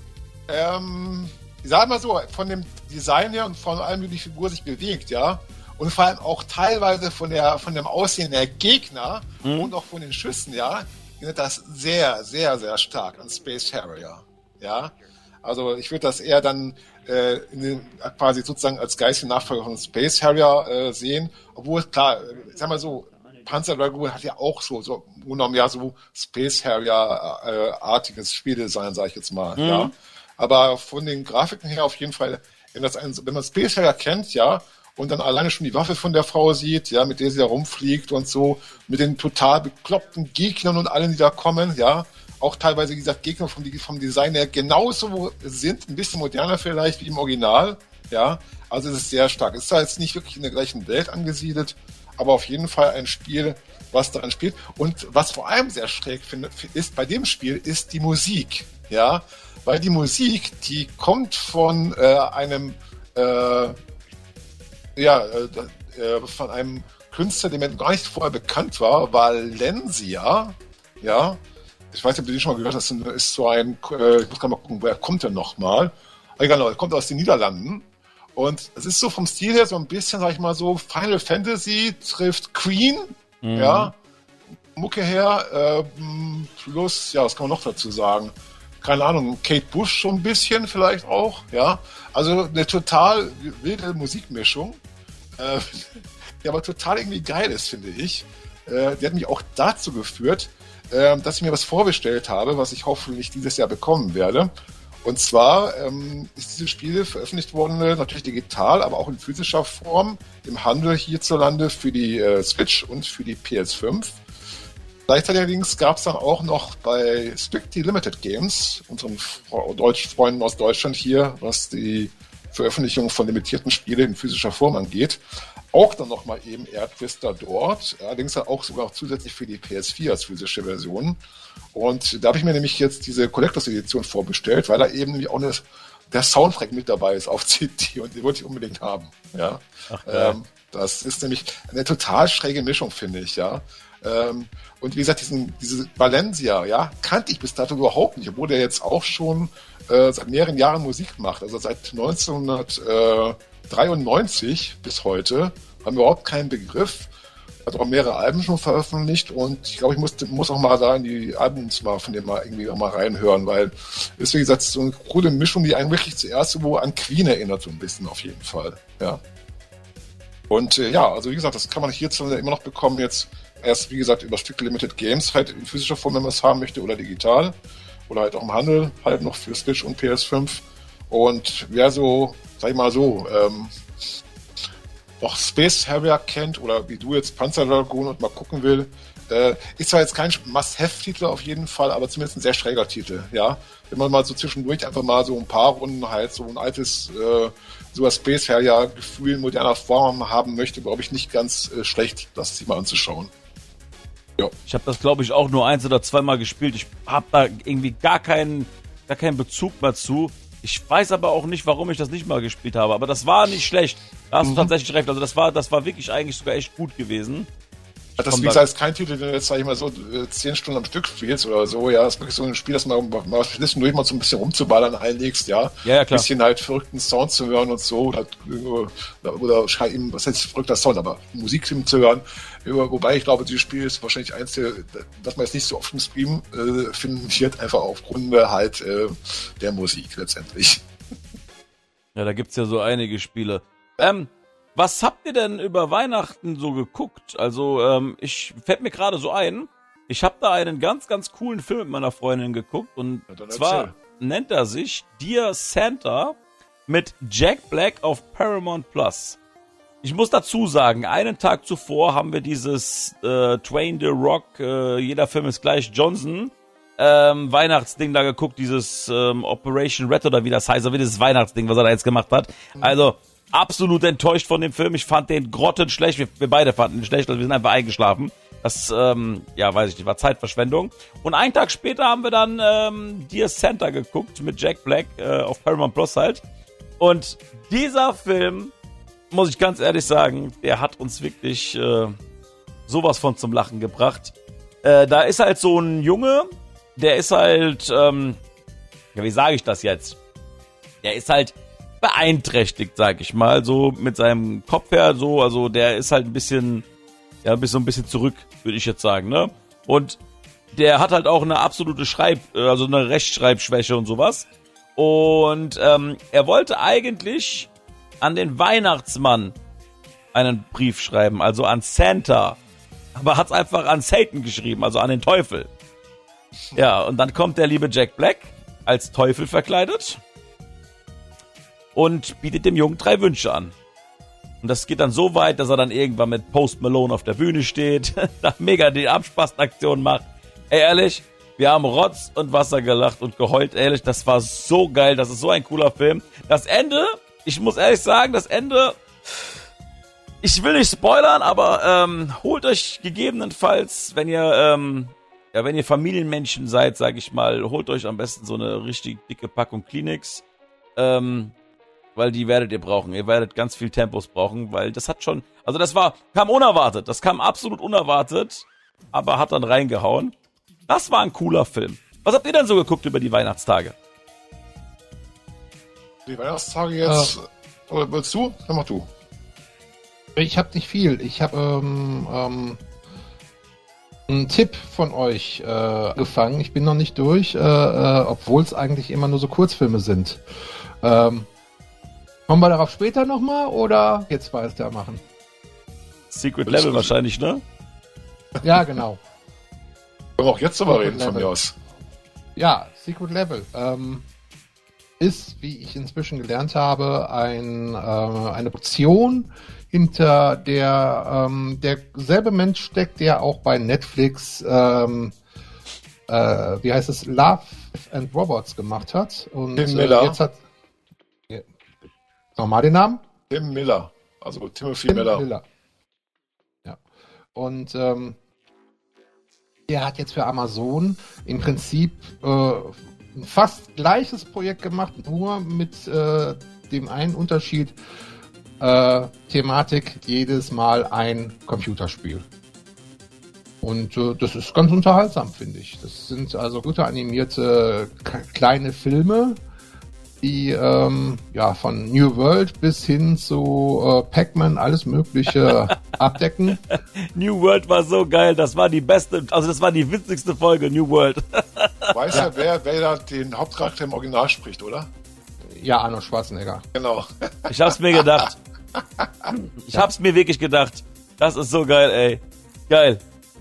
Ähm, ich sag mal so, von dem Design her und von allem, wie die Figur sich bewegt, ja, und vor allem auch teilweise von der von dem Aussehen der Gegner mhm. und auch von den Schüssen, ja, erinnert das sehr, sehr, sehr stark an Space Harrier, ja. Also ich würde das eher dann äh, in den, quasi sozusagen als geistige Nachfolger von Space Harrier äh, sehen, obwohl klar, ich sag mal so, Panzer Dragoon hat ja auch so, so genommen ja so Space Harrier-artiges äh, Spieldesign, sag ich jetzt mal, mhm. ja. Aber von den Grafiken her auf jeden Fall, wenn, das ein, wenn man Space Harrier kennt, ja, und dann alleine schon die Waffe von der Frau sieht, ja, mit der sie da rumfliegt und so, mit den total bekloppten Gegnern und allen, die da kommen, ja, auch teilweise, wie gesagt, Gegner vom, vom Design her genauso sind, ein bisschen moderner vielleicht wie im Original, ja, also es ist sehr stark. Es ist zwar jetzt nicht wirklich in der gleichen Welt angesiedelt, aber auf jeden Fall ein Spiel, was daran spielt. Und was vor allem sehr schräg finde, ist bei dem Spiel, ist die Musik, ja, weil die Musik, die kommt von äh, einem, äh, ja, äh, von einem Künstler, der mir gar nicht vorher bekannt war, Valencia, ja, ich weiß nicht, ob du den schon mal gehört hast, das ist so ein, äh, ich muss gerade mal gucken, woher kommt der nochmal? Ah, genau, er kommt aus den Niederlanden. Und es ist so vom Stil her so ein bisschen, sag ich mal so, Final Fantasy trifft Queen, mhm. ja, Mucke her, äh, plus, ja, was kann man noch dazu sagen? Keine Ahnung, Kate Bush schon ein bisschen vielleicht auch, ja. Also eine total wilde Musikmischung, äh, die aber total irgendwie geil ist, finde ich. Äh, die hat mich auch dazu geführt, äh, dass ich mir was vorbestellt habe, was ich hoffentlich dieses Jahr bekommen werde. Und zwar ähm, ist dieses Spiel veröffentlicht worden, natürlich digital, aber auch in physischer Form im Handel hierzulande für die äh, Switch und für die P S fünf. Gleichzeitig allerdings gab es dann auch noch bei Strictly Limited Games, unseren Deutsch- Freunden aus Deutschland hier, was die Veröffentlichung von limitierten Spielen in physischer Form angeht, auch dann nochmal eben Air Twister dort, allerdings dann auch sogar zusätzlich für die P S vier als physische Version. Und da habe ich mir nämlich jetzt diese Collectors Edition vorbestellt, weil da eben nämlich auch eine, der Soundtrack mit dabei ist auf C D und den wollte ich unbedingt haben. Ja, Ach, ähm, das ist nämlich eine total schräge Mischung, finde ich, ja. Ähm, und wie gesagt, diesen, diese Valencia, ja, kannte ich bis dato überhaupt nicht, obwohl der jetzt auch schon äh, seit mehreren Jahren Musik macht. Also seit neunzehnhundertdreiundneunzig bis heute haben wir überhaupt keinen Begriff. Hat auch mehrere Alben schon veröffentlicht und ich glaube, ich muss, muss auch mal da in die Albums mal von dem mal irgendwie auch mal reinhören, weil ist, wie gesagt, so eine coole Mischung, die einen wirklich zuerst wo an Queen erinnert, so ein bisschen auf jeden Fall, ja. Und äh, ja, also wie gesagt, das kann man hierzulande immer noch bekommen. Jetzt erst, wie gesagt, über Strictly Limited Games halt in physischer Form, wenn man es haben möchte, oder digital. Oder halt auch im Handel, halt noch für Switch und P S fünf. Und wer so, sag ich mal so, ähm, noch Space Harrier kennt oder wie du jetzt Panzer Dragoon und mal gucken will, äh, ist zwar jetzt kein Must-Have-Titel auf jeden Fall, aber zumindest ein sehr schräger Titel, ja. Wenn man mal so zwischendurch einfach mal so ein paar Runden halt so ein altes äh, so ein Space Harrier-Gefühl in moderner Form haben möchte, glaube ich, nicht ganz äh, schlecht, das sich mal anzuschauen. Ja. Ich habe das, glaube ich, auch nur eins oder zweimal gespielt. Ich habe da irgendwie gar keinen, gar keinen Bezug mehr zu. Ich weiß aber auch nicht, warum ich das nicht mal gespielt habe. Aber das war nicht schlecht. Da hast mhm. du tatsächlich recht. Also das war, das war wirklich eigentlich sogar echt gut gewesen. Das, wie gesagt, ist kein Titel, den du jetzt, sag ich mal, so zehn Stunden am Stück spielst oder so, ja. Das ist wirklich so ein Spiel, das man mal zwischendurch mal so ein bisschen rumzuballern einlegst, ja. Ja, ja, klar. Ein bisschen halt verrückten Sound zu hören und so, oder, oder eben, was heißt verrückter Sound, aber Musik zu hören. Wobei ich glaube, dieses Spiel ist wahrscheinlich eins der, was man jetzt nicht so oft im Stream äh, finden wird, einfach aufgrund halt äh, der Musik letztendlich. Ja, da gibt's ja so einige Spiele. Ähm, Was habt ihr denn über Weihnachten so geguckt? Also, ähm, ich fällt mir gerade so ein, ich habe da einen ganz, ganz coolen Film mit meiner Freundin geguckt und ja, zwar erzähl. Nennt er sich Dear Santa mit Jack Black auf Paramount Plus. Ich muss dazu sagen, einen Tag zuvor haben wir dieses äh, Twain the Rock, äh, jeder Film ist gleich Johnson, ähm, Weihnachtsding da geguckt, dieses ähm, Operation Red oder wie das heißt, oder wie dieses Weihnachtsding, was er da jetzt gemacht hat. Also, absolut enttäuscht von dem Film. Ich fand den grottenschlecht. Wir, wir beide fanden ihn schlecht, also wir sind einfach eingeschlafen. Das, ähm, ja, weiß ich nicht, war Zeitverschwendung. Und einen Tag später haben wir dann ähm, Dear Santa geguckt mit Jack Black äh, auf Paramount Plus halt. Und dieser Film, muss ich ganz ehrlich sagen, der hat uns wirklich äh, sowas von zum Lachen gebracht. Äh, da ist halt so ein Junge, der ist halt, ähm, ja, wie sage ich das jetzt? Der ist halt beeinträchtigt, sag ich mal, so mit seinem Kopf her, so, also der ist halt ein bisschen, ja, bis so ein bisschen zurück, würde ich jetzt sagen, ne? Und der hat halt auch eine absolute Schreib, also eine Rechtschreibschwäche und sowas. Und ähm, er wollte eigentlich an den Weihnachtsmann einen Brief schreiben, also an Santa, aber hat's einfach an Satan geschrieben, also an den Teufel. Ja, und dann kommt der liebe Jack Black als Teufel verkleidet und bietet dem Jungen drei Wünsche an. Und das geht dann so weit, dass er dann irgendwann mit Post Malone auf der Bühne steht, da mega die Abspaßaktion macht. Ey, ehrlich, wir haben Rotz und Wasser gelacht und geheult. Ehrlich, das war so geil, das ist so ein cooler Film. Das Ende, ich muss ehrlich sagen, das Ende, ich will nicht spoilern, aber ähm, holt euch gegebenenfalls, wenn ihr, ähm, ja, wenn ihr Familienmenschen seid, sag ich mal, holt euch am besten so eine richtig dicke Packung Kleenex. Ähm, weil die werdet ihr brauchen. Ihr werdet ganz viel Tempos brauchen, weil das hat schon, also das war, kam unerwartet. Das kam absolut unerwartet, aber hat dann reingehauen. Das war ein cooler Film. Was habt ihr denn so geguckt über die Weihnachtstage? Die Weihnachtstage jetzt, äh, oder willst du? Dann mach du. Ich hab nicht viel. Ich hab ähm, ähm, einen Tipp von euch äh, gefangen. Ich bin noch nicht durch, äh, äh, obwohl es eigentlich immer nur so Kurzfilme sind. Ähm, Kommen wir darauf später nochmal oder jetzt weitermachen? Secret Level wahrscheinlich, ne? Ja, genau. Können wir auch jetzt drüber reden von mir aus. Ja, Secret Level ähm, ist, wie ich inzwischen gelernt habe, ein, äh, eine Produktion, hinter der ähm, derselbe Mensch steckt, der auch bei Netflix, ähm, äh, wie heißt es, Love and Robots gemacht hat. Und Tim Miller. Äh, jetzt hat Nochmal den Namen? Tim Miller, also Timothy Tim Miller. Miller. Ja. Und ähm, der hat jetzt für Amazon im Prinzip äh, ein fast gleiches Projekt gemacht, nur mit äh, dem einen Unterschied, äh, Thematik jedes Mal ein Computerspiel. Und äh, das ist ganz unterhaltsam, finde ich. Das sind also gute animierte k- kleine Filme, die ähm, ja von New World bis hin zu äh, Pac-Man alles Mögliche abdecken. New World war so geil, das war die beste, also das war die witzigste Folge, New World. Weiß ja, wer, wer da den Hauptcharakter im Original spricht, oder? Ja, Arnold Schwarzenegger. Genau. Ich hab's mir gedacht. Ich hab's mir wirklich gedacht. Das ist so geil, ey. Geil.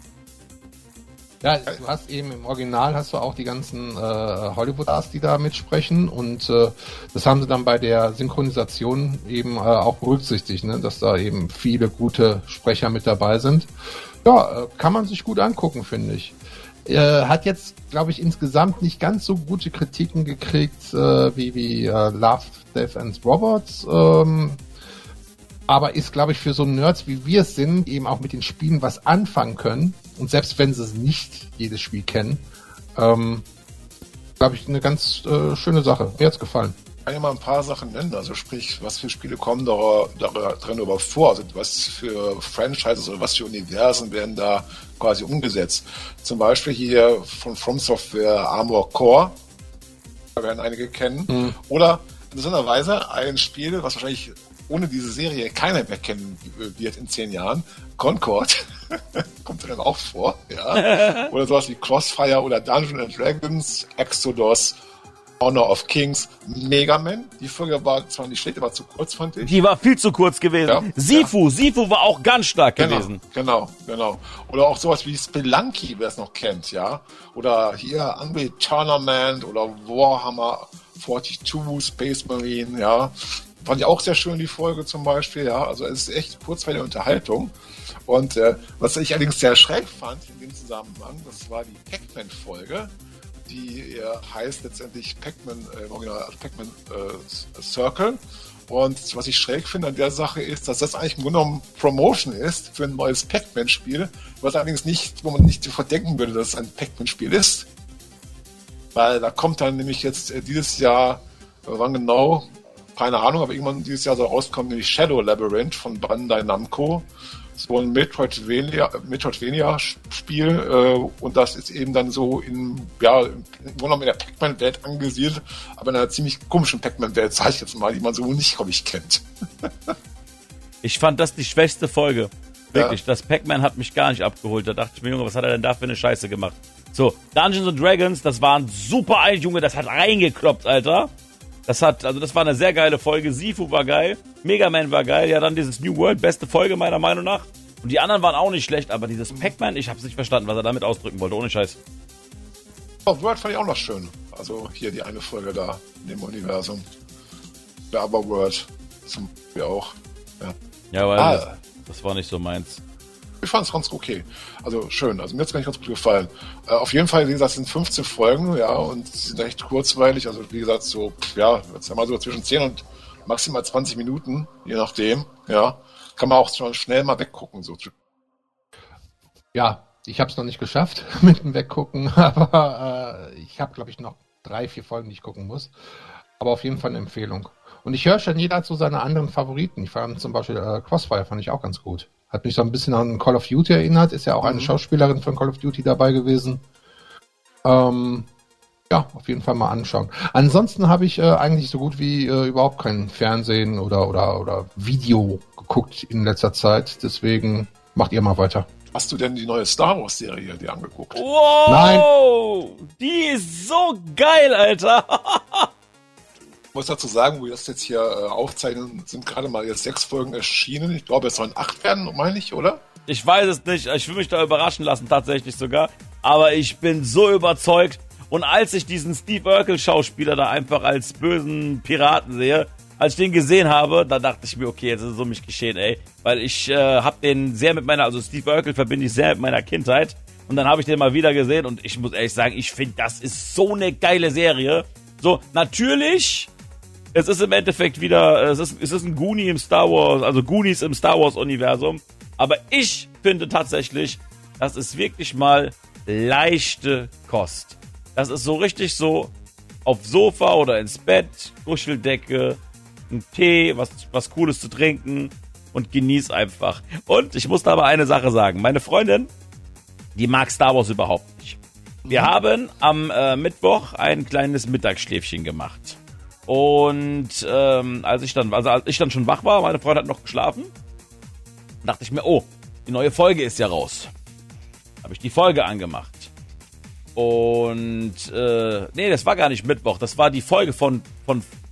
Ja, du hast eben im Original hast du auch die ganzen äh, Hollywood-Stars, die da mitsprechen und äh, das haben sie dann bei der Synchronisation eben äh, auch berücksichtigt, ne? Dass da eben viele gute Sprecher mit dabei sind. Ja, äh, kann man sich gut angucken, finde ich. Äh, hat jetzt, glaube ich, insgesamt nicht ganz so gute Kritiken gekriegt äh, wie, wie äh, Love, Death and Robots, ähm, aber ist, glaube ich, für so Nerds wie wir es sind, eben auch mit den Spielen was anfangen können. Und selbst wenn sie es nicht jedes Spiel kennen, ähm, glaube ich, eine ganz äh, schöne Sache. Mir hat's gefallen. Ich kann ja mal ein paar Sachen nennen, also sprich, was für Spiele kommen da, da drin überhaupt vor, also was für Franchises oder was für Universen werden da quasi umgesetzt. Zum Beispiel hier von From Software Armored Core, da werden einige kennen, mhm. Oder interessanterweise ein Spiel, was wahrscheinlich ohne diese Serie keiner mehr kennen wird in zehn Jahren, Concord, kommt dann auch vor, ja. Oder sowas wie Crossfire oder Dungeons and Dragons, Exodus, Honor of Kings, Mega Man. Die Folge war zwar nicht schlecht, aber zu kurz, fand ich. Die war viel zu kurz gewesen. Ja, Sifu, ja. Sifu war auch ganz stark genau, gewesen. Genau, genau. Oder auch sowas wie Spelunky, wer es noch kennt, ja. Oder hier Unreal Tournament oder Warhammer zweiundvierzig, Space Marine, ja. Fand ich auch sehr schön, die Folge zum Beispiel, ja. Also es ist echt kurzweilige Unterhaltung. Und äh, was ich allerdings sehr schräg fand in dem Zusammenhang, das war die Pac-Man-Folge, die äh, heißt letztendlich Pac-Man, äh, also Pac-Man äh, Circle. Und was ich schräg finde an der Sache ist, dass das eigentlich im Grunde genommen Promotion ist für ein neues Pac-Man-Spiel, was allerdings nicht, wo man nicht verdenken würde, dass es ein Pac-Man-Spiel ist. Weil da kommt dann nämlich jetzt äh, dieses Jahr, äh, wann genau, keine Ahnung, aber irgendwann dieses Jahr soll rauskommen, nämlich Shadow Labyrinth von Bandai Namco. So ein Metroidvania-Spiel äh, und das ist eben dann so in, ja, im Grunde genommen in der Pac-Man-Welt angesiedelt, aber in einer ziemlich komischen Pac-Man-Welt, sag ich jetzt mal, die man so nicht, glaube ich, kennt. Ich fand das die schwächste Folge. Wirklich, ja. Das Pac-Man hat mich gar nicht abgeholt. Da dachte ich mir, Junge, was hat er denn da für eine Scheiße gemacht? So, Dungeons and Dragons, das war ein super ein, Junge, das hat reingekloppt, Alter. Das hat, also das war eine sehr geile Folge. Sifu war geil, Mega Man war geil, ja dann dieses New World, beste Folge meiner Meinung nach. Und die anderen waren auch nicht schlecht, aber dieses Pac-Man, ich hab's nicht verstanden, was er damit ausdrücken wollte, ohne Scheiß. Oh, World fand ich auch noch schön. Also hier die eine Folge da in dem Universum. Ja, aber World zum Beispiel auch. Ja, ja weil ah, das, das war nicht so meins. Ich fand es ganz okay. Also schön. Also mir hat es gar nicht ganz gut gefallen. Äh, auf jeden Fall, wie gesagt, es sind fünfzehn Folgen, ja, und sind recht kurzweilig. Also wie gesagt, so, ja, jetzt haben wir so zwischen zehn und maximal zwanzig Minuten, je nachdem, ja. Kann man auch schon schnell mal weggucken. So. Ja, ich habe es noch nicht geschafft mit dem Weggucken, aber äh, ich habe, glaube ich, noch drei, vier Folgen, die ich gucken muss. Aber auf jeden Fall eine Empfehlung. Und ich höre schon, jeder hat so seine anderen Favoriten. Ich fand zum Beispiel äh, Crossfire, fand ich auch ganz gut. Hat mich so ein bisschen an Call of Duty erinnert. Ist ja auch mhm. eine Schauspielerin von Call of Duty dabei gewesen. Ähm, ja, auf jeden Fall mal anschauen. Ansonsten habe ich äh, eigentlich so gut wie äh, überhaupt kein Fernsehen oder, oder, oder Video geguckt in letzter Zeit. Deswegen macht ihr mal weiter. Hast du denn die neue Star Wars Serie dir angeguckt? Wow! Nein! Die ist so geil, Alter! Ich muss dazu sagen, wo wir das jetzt hier äh, aufzeichnen, sind gerade mal jetzt sechs Folgen erschienen. Ich glaube, es sollen acht werden, meine ich, oder? Ich weiß es nicht. Ich will mich da überraschen lassen, tatsächlich sogar. Aber ich bin so überzeugt. Und als ich diesen Steve Urkel-Schauspieler da einfach als bösen Piraten sehe, als ich den gesehen habe, da dachte ich mir, okay, jetzt ist es um mich geschehen, ey. Weil ich äh, hab den sehr mit meiner, also Steve Urkel verbinde ich sehr mit meiner Kindheit. Und dann habe ich den mal wieder gesehen und ich muss ehrlich sagen, ich finde, das ist so eine geile Serie. So, natürlich... Es ist im Endeffekt wieder, es ist, es ist ein Goonie im Star Wars, also Goonies im Star Wars Universum. Aber ich finde tatsächlich, das ist wirklich mal leichte Kost. Das ist so richtig so auf Sofa oder ins Bett, Kuscheldecke, ein Tee, was, was Cooles zu trinken und genieß einfach. Und ich muss da aber eine Sache sagen. Meine Freundin, die mag Star Wars überhaupt nicht. Wir mhm. haben am äh, Mittwoch ein kleines Mittagsschläfchen gemacht. Und ähm, als ich dann, also als ich dann schon wach war, meine Freundin hat noch geschlafen, dachte ich mir, oh, die neue Folge ist ja raus. Habe ich die Folge angemacht. Und äh, nee, das war gar nicht Mittwoch, das war die Folge von von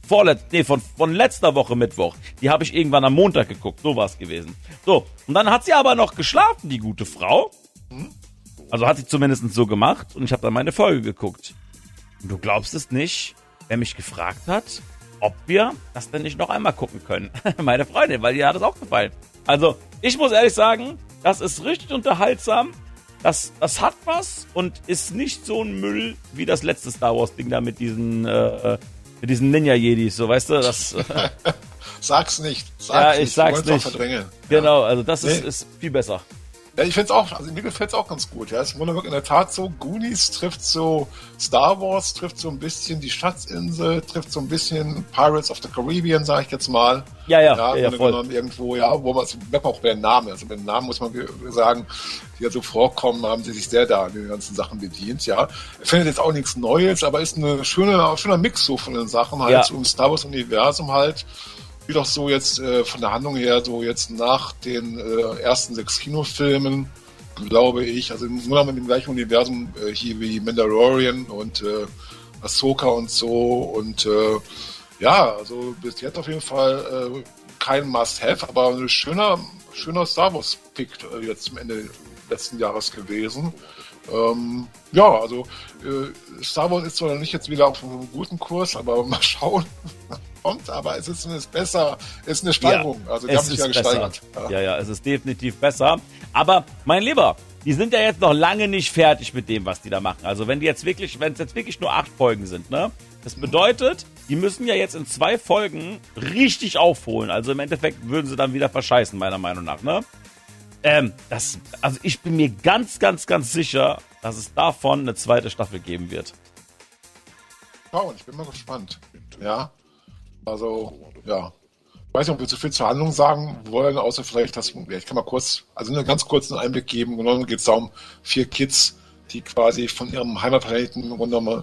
vorletz, nee, von, von letzter Woche Mittwoch. Die habe ich irgendwann am Montag geguckt, so war es gewesen. So, und dann hat sie aber noch geschlafen, die gute Frau. Also hat sie zumindest so gemacht und ich habe dann meine Folge geguckt. Und du glaubst es nicht, wer mich gefragt hat, ob wir das denn nicht noch einmal gucken können. Meine Freundin, weil ihr hat es auch gefallen. Also, ich muss ehrlich sagen, das ist richtig unterhaltsam. Das, das hat was und ist nicht so ein Müll wie das letzte Star Wars Ding da mit diesen, äh, mit diesen Ninja-Jedis, so, weißt du, das... Äh, sag's nicht. Sag's ja, ich nicht. sag's nicht. Verdrängen. Genau, also das nee. ist, ist viel besser. Ja, ich find's auch, also mir gefällt's auch ganz gut, ja. Es ist wunderbar in der Tat so, Goonies trifft so Star Wars, trifft so ein bisschen die Schatzinsel, trifft so ein bisschen Pirates of the Caribbean, sag ich jetzt mal. Ja, ja, ja, ja, ja voll. Irgendwo, ja, wo man, es bleibt auch bei den Namen, also bei den Namen muss man sagen, die ja so vorkommen, haben sie sich sehr da an den ganzen Sachen bedient, ja. Ich finde jetzt auch nichts Neues, aber ist eine schöne, schöner Mix so von den Sachen halt, ja. so im Star Wars Universum halt. Wie doch so jetzt äh, von der Handlung her, so jetzt nach den äh, ersten sechs Kinofilmen, glaube ich, also nur noch mit dem gleichen Universum äh, hier wie Mandalorian und äh, Ahsoka und so und äh, ja, also bis jetzt auf jeden Fall äh, kein Must-Have, aber ein schöner, schöner Star Wars-Pick äh, jetzt zum Ende letzten Jahres gewesen. Ähm, ja, also äh, Star Wars ist zwar nicht jetzt wieder auf einem guten Kurs, aber mal schauen, kommt, aber es ist zumindest besser, es ist eine Steigerung, ja, also die haben sich ja gesteigert. Ja. ja, ja, es ist definitiv besser, aber mein Lieber, die sind ja jetzt noch lange nicht fertig mit dem, was die da machen, also wenn die jetzt wirklich, wenn es jetzt wirklich nur acht Folgen sind, ne, das bedeutet, die müssen ja jetzt in zwei Folgen richtig aufholen, also im Endeffekt würden sie dann wieder verscheißen, meiner Meinung nach, ne, ähm, das, also ich bin mir ganz, ganz, ganz sicher, dass es davon eine zweite Staffel geben wird. Schauen, ich bin mal gespannt, ja. Also, ja. Ich weiß nicht, ob wir zu viel zur Handlung sagen wollen, außer vielleicht, dass, ja, ich kann mal kurz, also einen ganz kurzen Einblick geben. Genommen geht es darum, vier Kids, die quasi von ihrem Heimatplaneten im Grunde genommen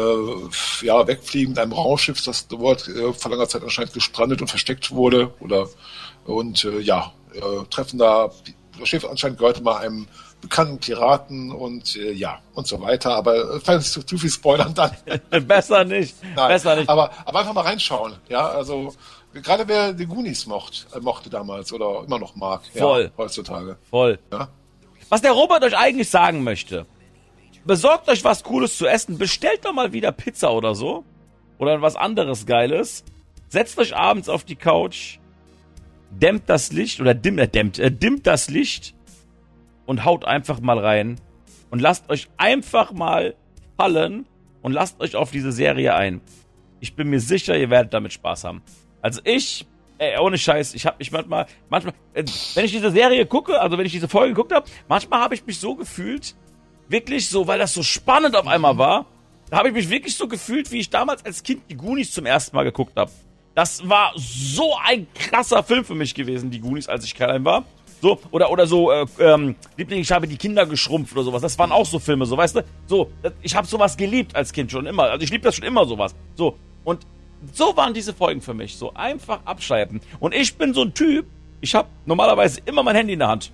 äh, ja, wegfliegen mit einem Raumschiff, das dort äh, vor langer Zeit anscheinend gestrandet und versteckt wurde. Oder und äh, ja, äh, treffen da, das Schiff anscheinend gehörte mal einem bekannten Piraten und äh, ja, und so weiter. Aber äh, falls ich zu, zu viel spoilern, dann... Besser nicht. Nein, Besser nicht. Aber, aber einfach mal reinschauen. Ja, also gerade wer die Goonies mocht, äh, mochte damals oder immer noch mag. Voll. Ja, heutzutage. Voll. Ja? Was der Robert euch eigentlich sagen möchte, besorgt euch was Cooles zu essen, bestellt doch mal wieder Pizza oder so. Oder was anderes Geiles. Setzt euch abends auf die Couch, dämmt das Licht, oder dimmt, äh, dämmt, äh, dimmt das Licht und haut einfach mal rein und lasst euch einfach mal fallen und lasst euch auf diese Serie ein. Ich bin mir sicher, ihr werdet damit Spaß haben. Also ich, ey, ohne Scheiß, ich habe mich manchmal, manchmal, äh, wenn ich diese Serie gucke, also wenn ich diese Folge geguckt habe, manchmal habe ich mich so gefühlt, wirklich so, weil das so spannend auf einmal war, da habe ich mich wirklich so gefühlt, wie ich damals als Kind die Goonies zum ersten Mal geguckt habe. Das war so ein krasser Film für mich gewesen, die Goonies, als ich klein war. So, oder, oder so, äh, ähm, Liebling, ich habe die Kinder geschrumpft oder sowas. Das waren auch so Filme, so, weißt du? So, ich habe sowas geliebt als Kind schon immer. Also ich liebe das schon immer, sowas. So, und so waren diese Folgen für mich. So, einfach abschalten. Und ich bin so ein Typ, ich habe normalerweise immer mein Handy in der Hand.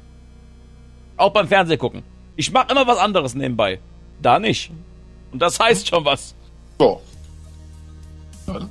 Auch beim Fernsehen gucken. Ich mache immer was anderes nebenbei. Da nicht. Und das heißt schon was. So. Dann.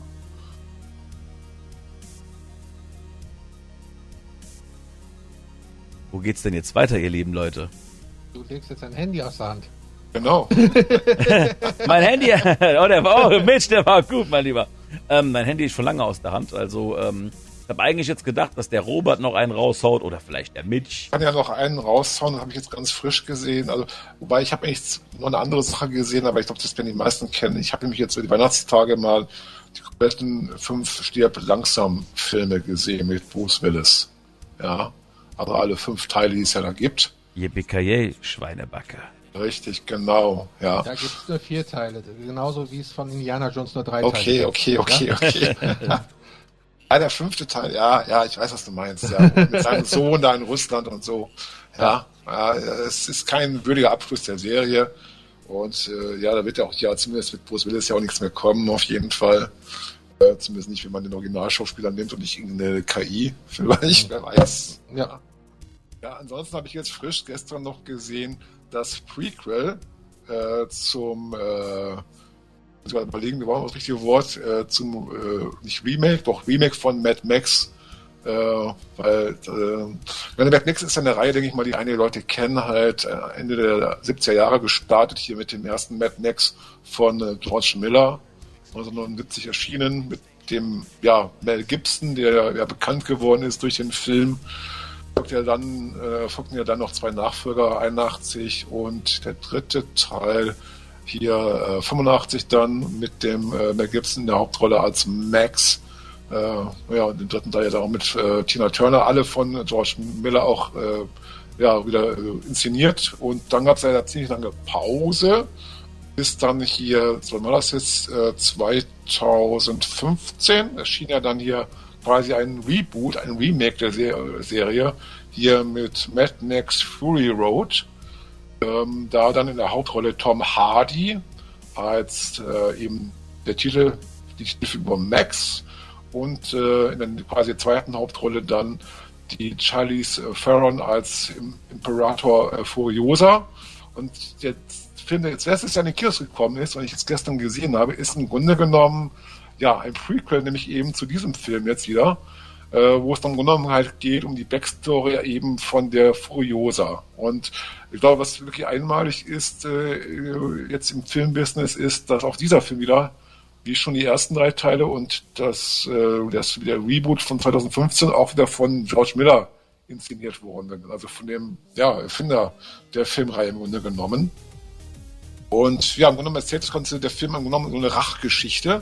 Wo geht's denn jetzt weiter, ihr lieben Leute? Du legst jetzt dein Handy aus der Hand. Genau. Mein Handy, oh, der war, oh, Mensch, der war gut, mein Lieber. Ähm, mein Handy ist schon lange aus der Hand, also ähm, ich habe eigentlich jetzt gedacht, dass der Robert noch einen raushaut oder vielleicht der Mitch. Ich kann ja noch einen raushauen, das habe ich jetzt ganz frisch gesehen. Also, wobei ich habe eigentlich noch eine andere Sache gesehen, aber ich glaube, das werden die meisten kennen. Ich habe nämlich jetzt über die Weihnachtstage mal die kompletten fünf Stirb langsam Filme gesehen mit Bruce Willis. Ja, also alle fünf Teile, die es ja da gibt. Yippie-ki-yay, Schweinebacke. Richtig, genau, ja. Da gibt es nur vier Teile, genauso wie es von Indiana Jones nur drei okay, Teile okay, gibt. okay, okay, okay. Ja, der fünfte Teil, ja, ja, ich weiß, was du meinst, ja. Mit seinem Sohn da in Russland und so. Ja, ja, es ist kein würdiger Abschluss der Serie. Und äh, ja, da wird ja auch, ja, zumindest mit Bruce Willis ja auch nichts mehr kommen, auf jeden Fall. Äh, zumindest nicht, wenn man den Originalschauspieler nimmt und nicht irgendeine K I, vielleicht, wer weiß. Ja. Ja, ansonsten habe ich jetzt frisch gestern noch gesehen, das Prequel äh, zum äh, muss ich mal überlegen, wir brauchen das richtige Wort, äh, zum, äh, nicht Remake, doch Remake von Mad Max. Äh, weil äh, Mad Max ist ja eine Reihe, denke ich mal, die einige Leute kennen, halt äh, Ende der siebziger Jahre gestartet, hier mit dem ersten Mad Max von äh, George Miller, neunzehnhundertneunundsiebzig erschienen, mit dem ja, Mel Gibson, der ja bekannt geworden ist durch den Film. Folgten ja dann, äh, folgten ja dann noch zwei Nachfolger, einundachtzig und der dritte Teil hier äh, fünfundachtzig dann mit dem äh, Mel Gibson in der Hauptrolle als Max. Äh, ja, und den dritten Teil ja dann auch mit äh, Tina Turner, alle von George Miller auch äh, ja, wieder äh, inszeniert. Und dann gab es ja eine ziemlich lange Pause, bis dann hier, so war das jetzt, äh, zweitausendfünfzehn erschien ja dann hier quasi ein Reboot, ein Remake der Se- Serie, hier mit Mad Max Fury Road. Ähm, da dann in der Hauptrolle Tom Hardy als äh, eben der Titel, die Titelfigur Max, und äh, in der quasi zweiten Hauptrolle dann die Charlize Theron als Imperator äh, Furiosa. Und der Film, der jetzt letztes Jahr in den Kinos gekommen ist und ich jetzt gestern gesehen habe, ist im Grunde genommen ja ein Prequel, nämlich eben zu diesem Film jetzt wieder, äh, wo es dann im Grunde genommen halt geht um die Backstory eben von der Furiosa. Und ich glaube, was wirklich einmalig ist äh, jetzt im Filmbusiness ist, dass auch dieser Film wieder, wie schon die ersten drei Teile und das, äh, das der Reboot von zweitausendfünfzehn auch wieder von George Miller inszeniert worden, also von dem ja, Erfinder der Filmreihe im Grunde genommen. Und ja, im Grunde genommen erzählt das Ganze der Film im Grunde genommen so eine Rachgeschichte.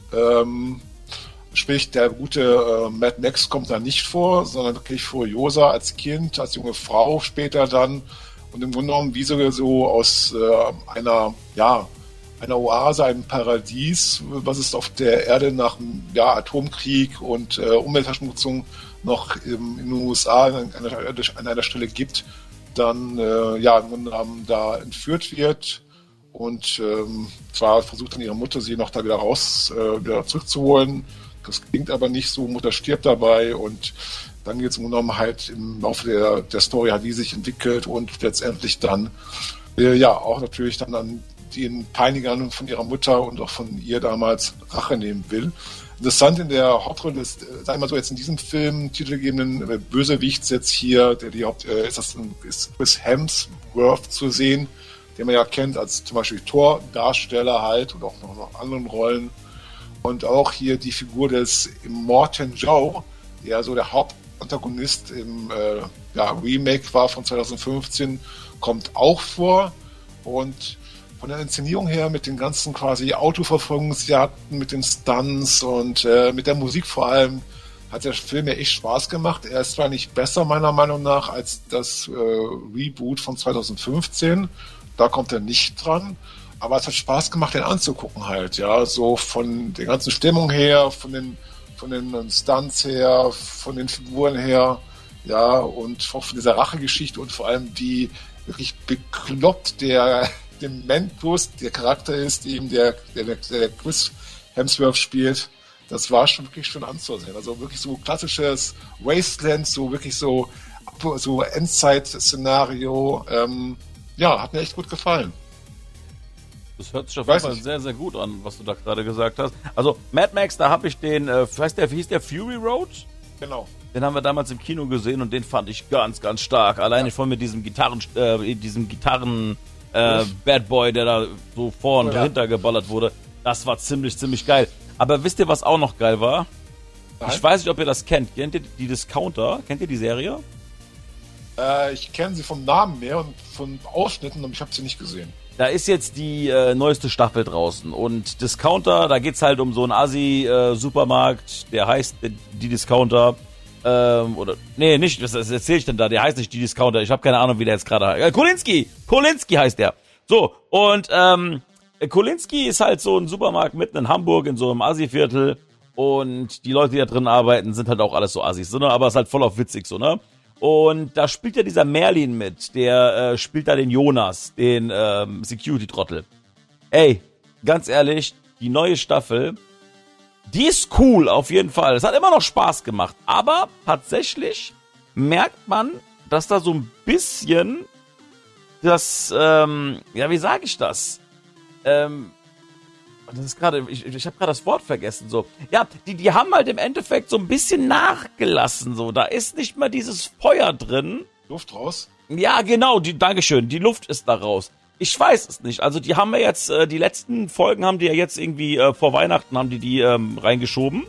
Ähm, sprich, der gute äh, Mad Max kommt da nicht vor, sondern wirklich Furiosa als Kind, als junge Frau später dann. Und im Grunde genommen wie so, so aus äh, einer, ja, einer Oase, einem Paradies, was es auf der Erde nach dem ja, Atomkrieg und äh, Umweltverschmutzung noch im, in den U S A an einer, an einer Stelle gibt, dann äh, ja, im Grunde genommen da entführt wird. Und ähm, zwar versucht dann ihre Mutter, sie noch da wieder raus, äh, wieder zurückzuholen. Das klingt aber nicht so. Mutter stirbt dabei und dann geht es im Grunde genommen halt im Laufe der, der Story, wie sie sich entwickelt und letztendlich dann äh, ja auch natürlich dann an den Peinigern von ihrer Mutter und auch von ihr damals Rache nehmen will. Interessant in der Hauptrolle ist, sagen wir mal so, jetzt in diesem Film titelgebenden äh, Bösewichts jetzt hier, der die Haupt, äh, ist das ist Chris Hemsworth zu sehen, den man ja kennt als zum Beispiel Thor-Darsteller halt und auch noch, noch anderen Rollen. Und auch hier die Figur des Immortan Joe, der so der Hauptantagonist im äh, ja, Remake war von zweitausendfünfzehn, kommt auch vor. Und von der Inszenierung her mit den ganzen quasi Autoverfolgungsjagden, mit den Stunts und äh, mit der Musik vor allem, hat der Film ja echt Spaß gemacht. Er ist zwar nicht besser meiner Meinung nach als das äh, Reboot von zweitausendfünfzehn, da kommt er nicht dran, aber es hat Spaß gemacht, den anzugucken halt, ja, so von der ganzen Stimmung her, von den, von den Stunts her, von den Figuren her, ja, und auch von dieser Rachegeschichte und vor allem die wirklich bekloppt der, dem Mentus, der Charakter ist, eben der, der, der Chris Hemsworth spielt, das war schon wirklich schön anzusehen, also wirklich so klassisches Wasteland, so wirklich so, so Endzeit-Szenario, ähm, ja, hat mir echt gut gefallen. Das hört sich auf jeden Fall sehr, sehr gut an, was du da gerade gesagt hast. Also, Mad Max, da habe ich den, äh, heißt der, wie hieß der, Fury Road? Genau. Den haben wir damals im Kino gesehen und den fand ich ganz, ganz stark. Alleine ja. von mit diesem Gitarren, äh, diesem Gitarren, äh, Bad Boy, der da so vor und ja. hinter geballert wurde. Das war ziemlich, ziemlich geil. Aber wisst ihr, was auch noch geil war? Nein? Ich weiß nicht, ob ihr das kennt. Kennt ihr die Discounter? Kennt ihr die Serie? Äh, ich kenne sie vom Namen mehr und von Ausschnitten, aber ich habe sie nicht gesehen. Da ist jetzt die äh, neueste Staffel draußen und Discounter, da geht's halt um so einen Assi-Supermarkt, äh, der heißt äh, die Discounter, ähm, oder, nee, nicht, was, was erzähl ich denn da, der heißt nicht die Discounter, ich habe keine Ahnung, wie der jetzt gerade heißt. Äh, Kolinski, Kolinski heißt der. So, und ähm, Kolinski ist halt so ein Supermarkt mitten in Hamburg, in so einem Assi-Viertel und die Leute, die da drin arbeiten, sind halt auch alles so Assis, so, ne? Aber ist halt voll auf witzig, so, ne? Und da spielt ja dieser Merlin mit, der äh, spielt da den Jonas, den ähm, Security-Trottel. Ey, ganz ehrlich, die neue Staffel, die ist cool auf jeden Fall. Es hat immer noch Spaß gemacht, aber tatsächlich merkt man, dass da so ein bisschen das, ähm, ja, wie sage ich das? Ähm, Das ist gerade, ich, ich habe gerade das Wort vergessen, so. Ja, die, die haben halt im Endeffekt so ein bisschen nachgelassen, so. Da ist nicht mehr dieses Feuer drin. Luft raus? Ja, genau, die, Dankeschön, die Luft ist da raus. Ich weiß es nicht. Also die haben wir jetzt, äh, die letzten Folgen haben die ja jetzt irgendwie äh, vor Weihnachten haben die die ähm, reingeschoben.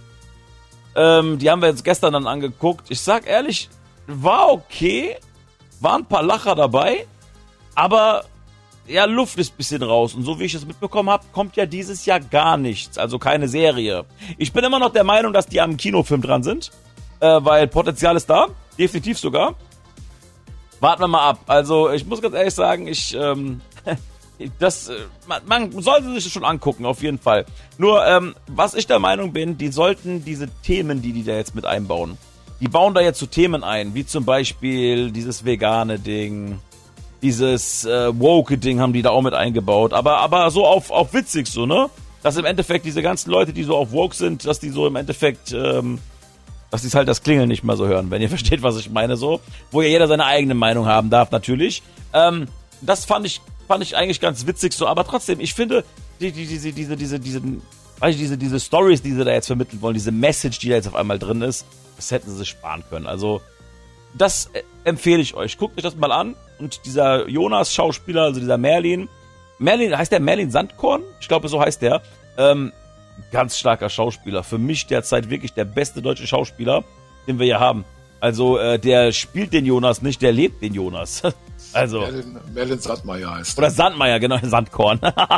Ähm, die haben wir jetzt gestern dann angeguckt. Ich sag ehrlich, war okay. Waren ein paar Lacher dabei. Aber ja, Luft ist ein bisschen raus. Und so wie ich es mitbekommen habe, kommt ja dieses Jahr gar nichts. Also keine Serie. Ich bin immer noch der Meinung, dass die am Kinofilm dran sind. Äh, weil Potenzial ist da. Definitiv sogar. Warten wir mal ab. Also ich muss ganz ehrlich sagen, ich... Ähm, das, äh, man, man sollte sich das schon angucken, auf jeden Fall. Nur, ähm, was ich der Meinung bin, die sollten diese Themen, die die da jetzt mit einbauen, die bauen da jetzt so Themen ein, wie zum Beispiel dieses vegane Ding, dieses äh, woke Ding haben die da auch mit eingebaut, aber aber so auf, auf witzig so, ne? Dass im Endeffekt diese ganzen Leute, die so auf woke sind, dass die so im Endeffekt, ähm, dass die halt das Klingeln nicht mehr so hören, wenn ihr versteht, was ich meine, so. Wo ja jeder seine eigene Meinung haben darf, natürlich. Ähm, das fand ich fand ich eigentlich ganz witzig so, aber trotzdem, ich finde, die, die, diese, diese, diese, diese, weiß ich, diese, diese Stories, die sie da jetzt vermitteln wollen, diese Message, die da jetzt auf einmal drin ist, das hätten sie sich sparen können. Also, das äh, empfehle ich euch. Guckt euch das mal an. Und dieser Jonas-Schauspieler, also dieser Merlin, Merlin, heißt der Merlin Sandkorn? Ich glaube, so heißt der. Ähm, ganz starker Schauspieler. Für mich derzeit wirklich der beste deutsche Schauspieler, den wir hier haben. Also, äh, der spielt den Jonas nicht, der lebt den Jonas. Also. Merlin, Merlin Sandmeier heißt. Oder Sandmeier, genau, Sandkorn.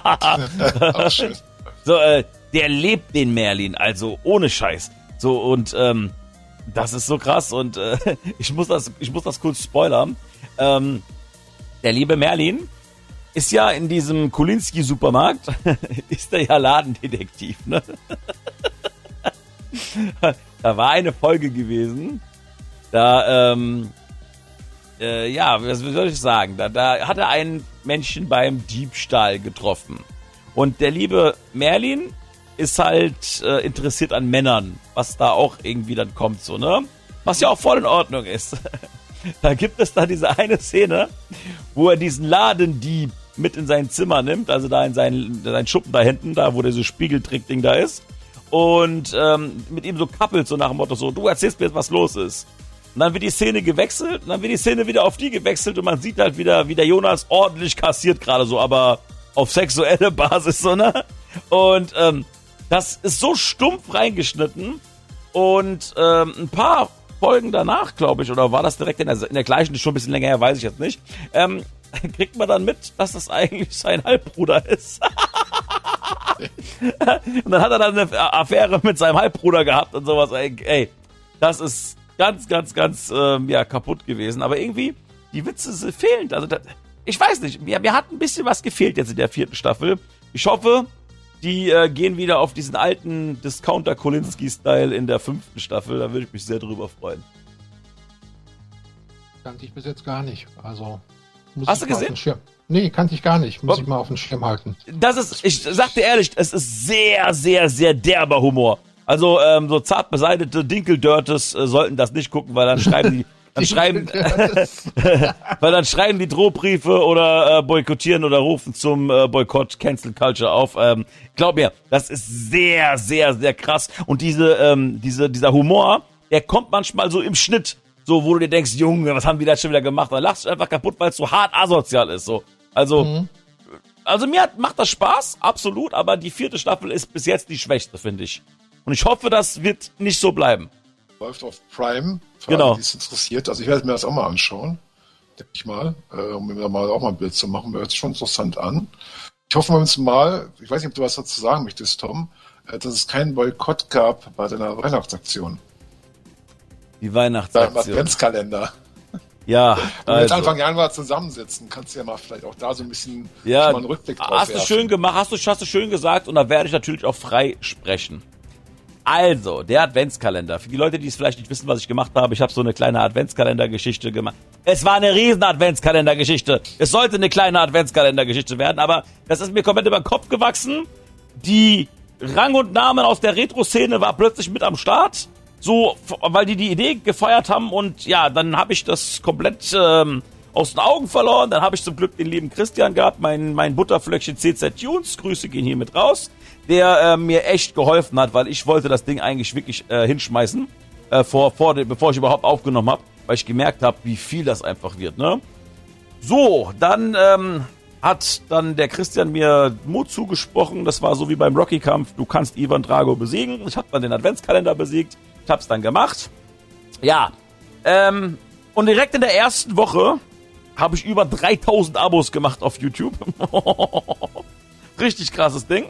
Auch schön. So, äh, der lebt den Merlin, also ohne Scheiß. So, und, ähm, das ist so krass und, äh, ich muss das, ich muss das kurz spoilern. Ähm, der liebe Merlin ist ja in diesem Kulinski-Supermarkt, ist der ja Ladendetektiv, ne? Da war eine Folge gewesen, da, ähm, Äh, ja, was soll ich sagen? Da, da hat er einen Menschen beim Diebstahl getroffen. Und der liebe Merlin ist halt äh, interessiert an Männern, was da auch irgendwie dann kommt, so, ne? Was ja auch voll in Ordnung ist. Da gibt es da diese eine Szene, wo er diesen Ladendieb mit in sein Zimmer nimmt, also da in seinen, seinen Schuppen da hinten, da wo der so Spiegeltrick-Ding da ist. Und ähm, mit ihm so kappelt, so nach dem Motto so, du erzählst mir jetzt, was los ist. Und dann wird die Szene gewechselt und dann wird die Szene wieder auf die gewechselt und man sieht halt wieder, wie der Jonas ordentlich kassiert gerade so, aber auf sexuelle Basis, so, ne? Und ähm, das ist so stumpf reingeschnitten und ähm, ein paar Folgen danach, glaube ich, oder war das direkt in der, in der gleichen, ist schon ein bisschen länger her, weiß ich jetzt nicht, ähm, kriegt man dann mit, dass das eigentlich sein Halbbruder ist. Und dann hat er dann eine Affäre mit seinem Halbbruder gehabt und sowas. Ey, ey das ist ganz, ganz, ganz ähm, ja, kaputt gewesen. Aber irgendwie, die Witze sind fehlend. Also, das, ich weiß nicht, mir, mir hat ein bisschen was gefehlt jetzt in der vierten Staffel. Ich hoffe, die äh, gehen wieder auf diesen alten Discounter-Kolinski-Style in der fünften Staffel. Da würde ich mich sehr drüber freuen. Kannte ich bis jetzt gar nicht. Also, muss Hast ich du mal auf gesehen? den Schirm. Nee, kannte ich gar nicht. Muss Ob- ich mal auf den Schirm halten. Das ist, ich sag dir ehrlich, es ist sehr, sehr, sehr derber Humor. Also, ähm, so zart beseitete Dinkeldörtes äh, sollten das nicht gucken, weil dann schreiben die, dann schreiben, weil dann schreiben die Drohbriefe oder äh, boykottieren oder rufen zum äh, Boykott Cancel Culture auf. Ähm, glaub mir, das ist sehr, sehr, sehr krass. Und diese, ähm, diese, dieser Humor, der kommt manchmal so im Schnitt, so wo du dir denkst, Junge, was haben die da schon wieder gemacht? Dann lachst du einfach kaputt, weil es so hart asozial ist. So, also, Mhm. also mir hat, macht das Spaß, absolut. Aber die vierte Staffel ist bis jetzt die schwächste, finde ich. Und ich hoffe, das wird nicht so bleiben. Läuft auf Prime, für Genau. alle, die es interessiert. Also ich werde mir das auch mal anschauen, denke ich mal, äh, um mir da mal auch mal ein Bild zu machen. Hört sich schon interessant an. Ich hoffe uns mal, ich weiß nicht, ob du was dazu sagen möchtest, Tom, äh, dass es keinen Boykott gab bei deiner Weihnachtsaktion, Die beim Weihnachtsaktion. Adventskalender. Ja, Wenn wir jetzt also. Anfang Januar zusammensitzen, kannst du ja mal vielleicht auch da so ein bisschen Ja, schon mal einen Rückblick drauf hast du werfen. schön gemacht, hast du, hast du schön gesagt und da werde ich natürlich auch frei sprechen. Also, der Adventskalender. Für die Leute, die es vielleicht nicht wissen, was ich gemacht habe, ich habe so eine kleine Adventskalender-Geschichte gemacht. Es war eine riesen Adventskalender-Geschichte. Es sollte eine kleine Adventskalender-Geschichte werden, aber das ist mir komplett über den Kopf gewachsen. Die Rang und Namen aus der Retro-Szene war plötzlich mit am Start. So, weil die die Idee gefeiert haben und ja, dann habe ich das komplett ähm, aus den Augen verloren. Dann habe ich zum Glück den lieben Christian gehabt, mein, mein Butterflöckchen C Z Tunes. Grüße gehen hier mit raus. Der äh, mir echt geholfen hat, weil ich wollte das Ding eigentlich wirklich äh, hinschmeißen, äh, vor, vor, bevor ich überhaupt aufgenommen habe, weil ich gemerkt habe, wie viel das einfach wird, ne? So, dann ähm, hat dann der Christian mir Mut zugesprochen. Das war so wie beim Rocky-Kampf. Du kannst Ivan Drago besiegen. Ich habe dann den Adventskalender besiegt. Ich habe es dann gemacht. Ja, ähm, und direkt in der ersten Woche habe ich über dreitausend Abos gemacht auf YouTube. Richtig krasses Ding.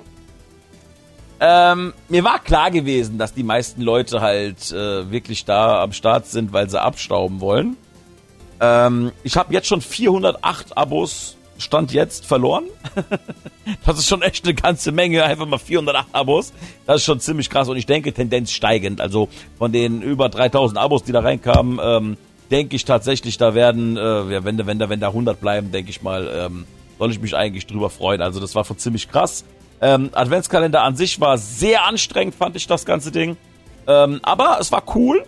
Ähm, mir war klar gewesen, dass die meisten Leute halt äh, wirklich da am Start sind, weil sie abstauben wollen. Ähm, ich habe jetzt schon vierhundertacht Abos, Stand jetzt, verloren. Das ist schon echt eine ganze Menge, einfach mal vierhundertacht Abos. Das ist schon ziemlich krass und ich denke Tendenz steigend. Also von den über dreitausend Abos, die da reinkamen, ähm, denke ich tatsächlich, da werden, äh, wenn, wenn, da, wenn da hundert bleiben, denke ich mal, ähm, soll ich mich eigentlich drüber freuen. Also das war schon ziemlich krass. Ähm, Adventskalender an sich war sehr anstrengend, fand ich das ganze Ding. Ähm, aber es war cool.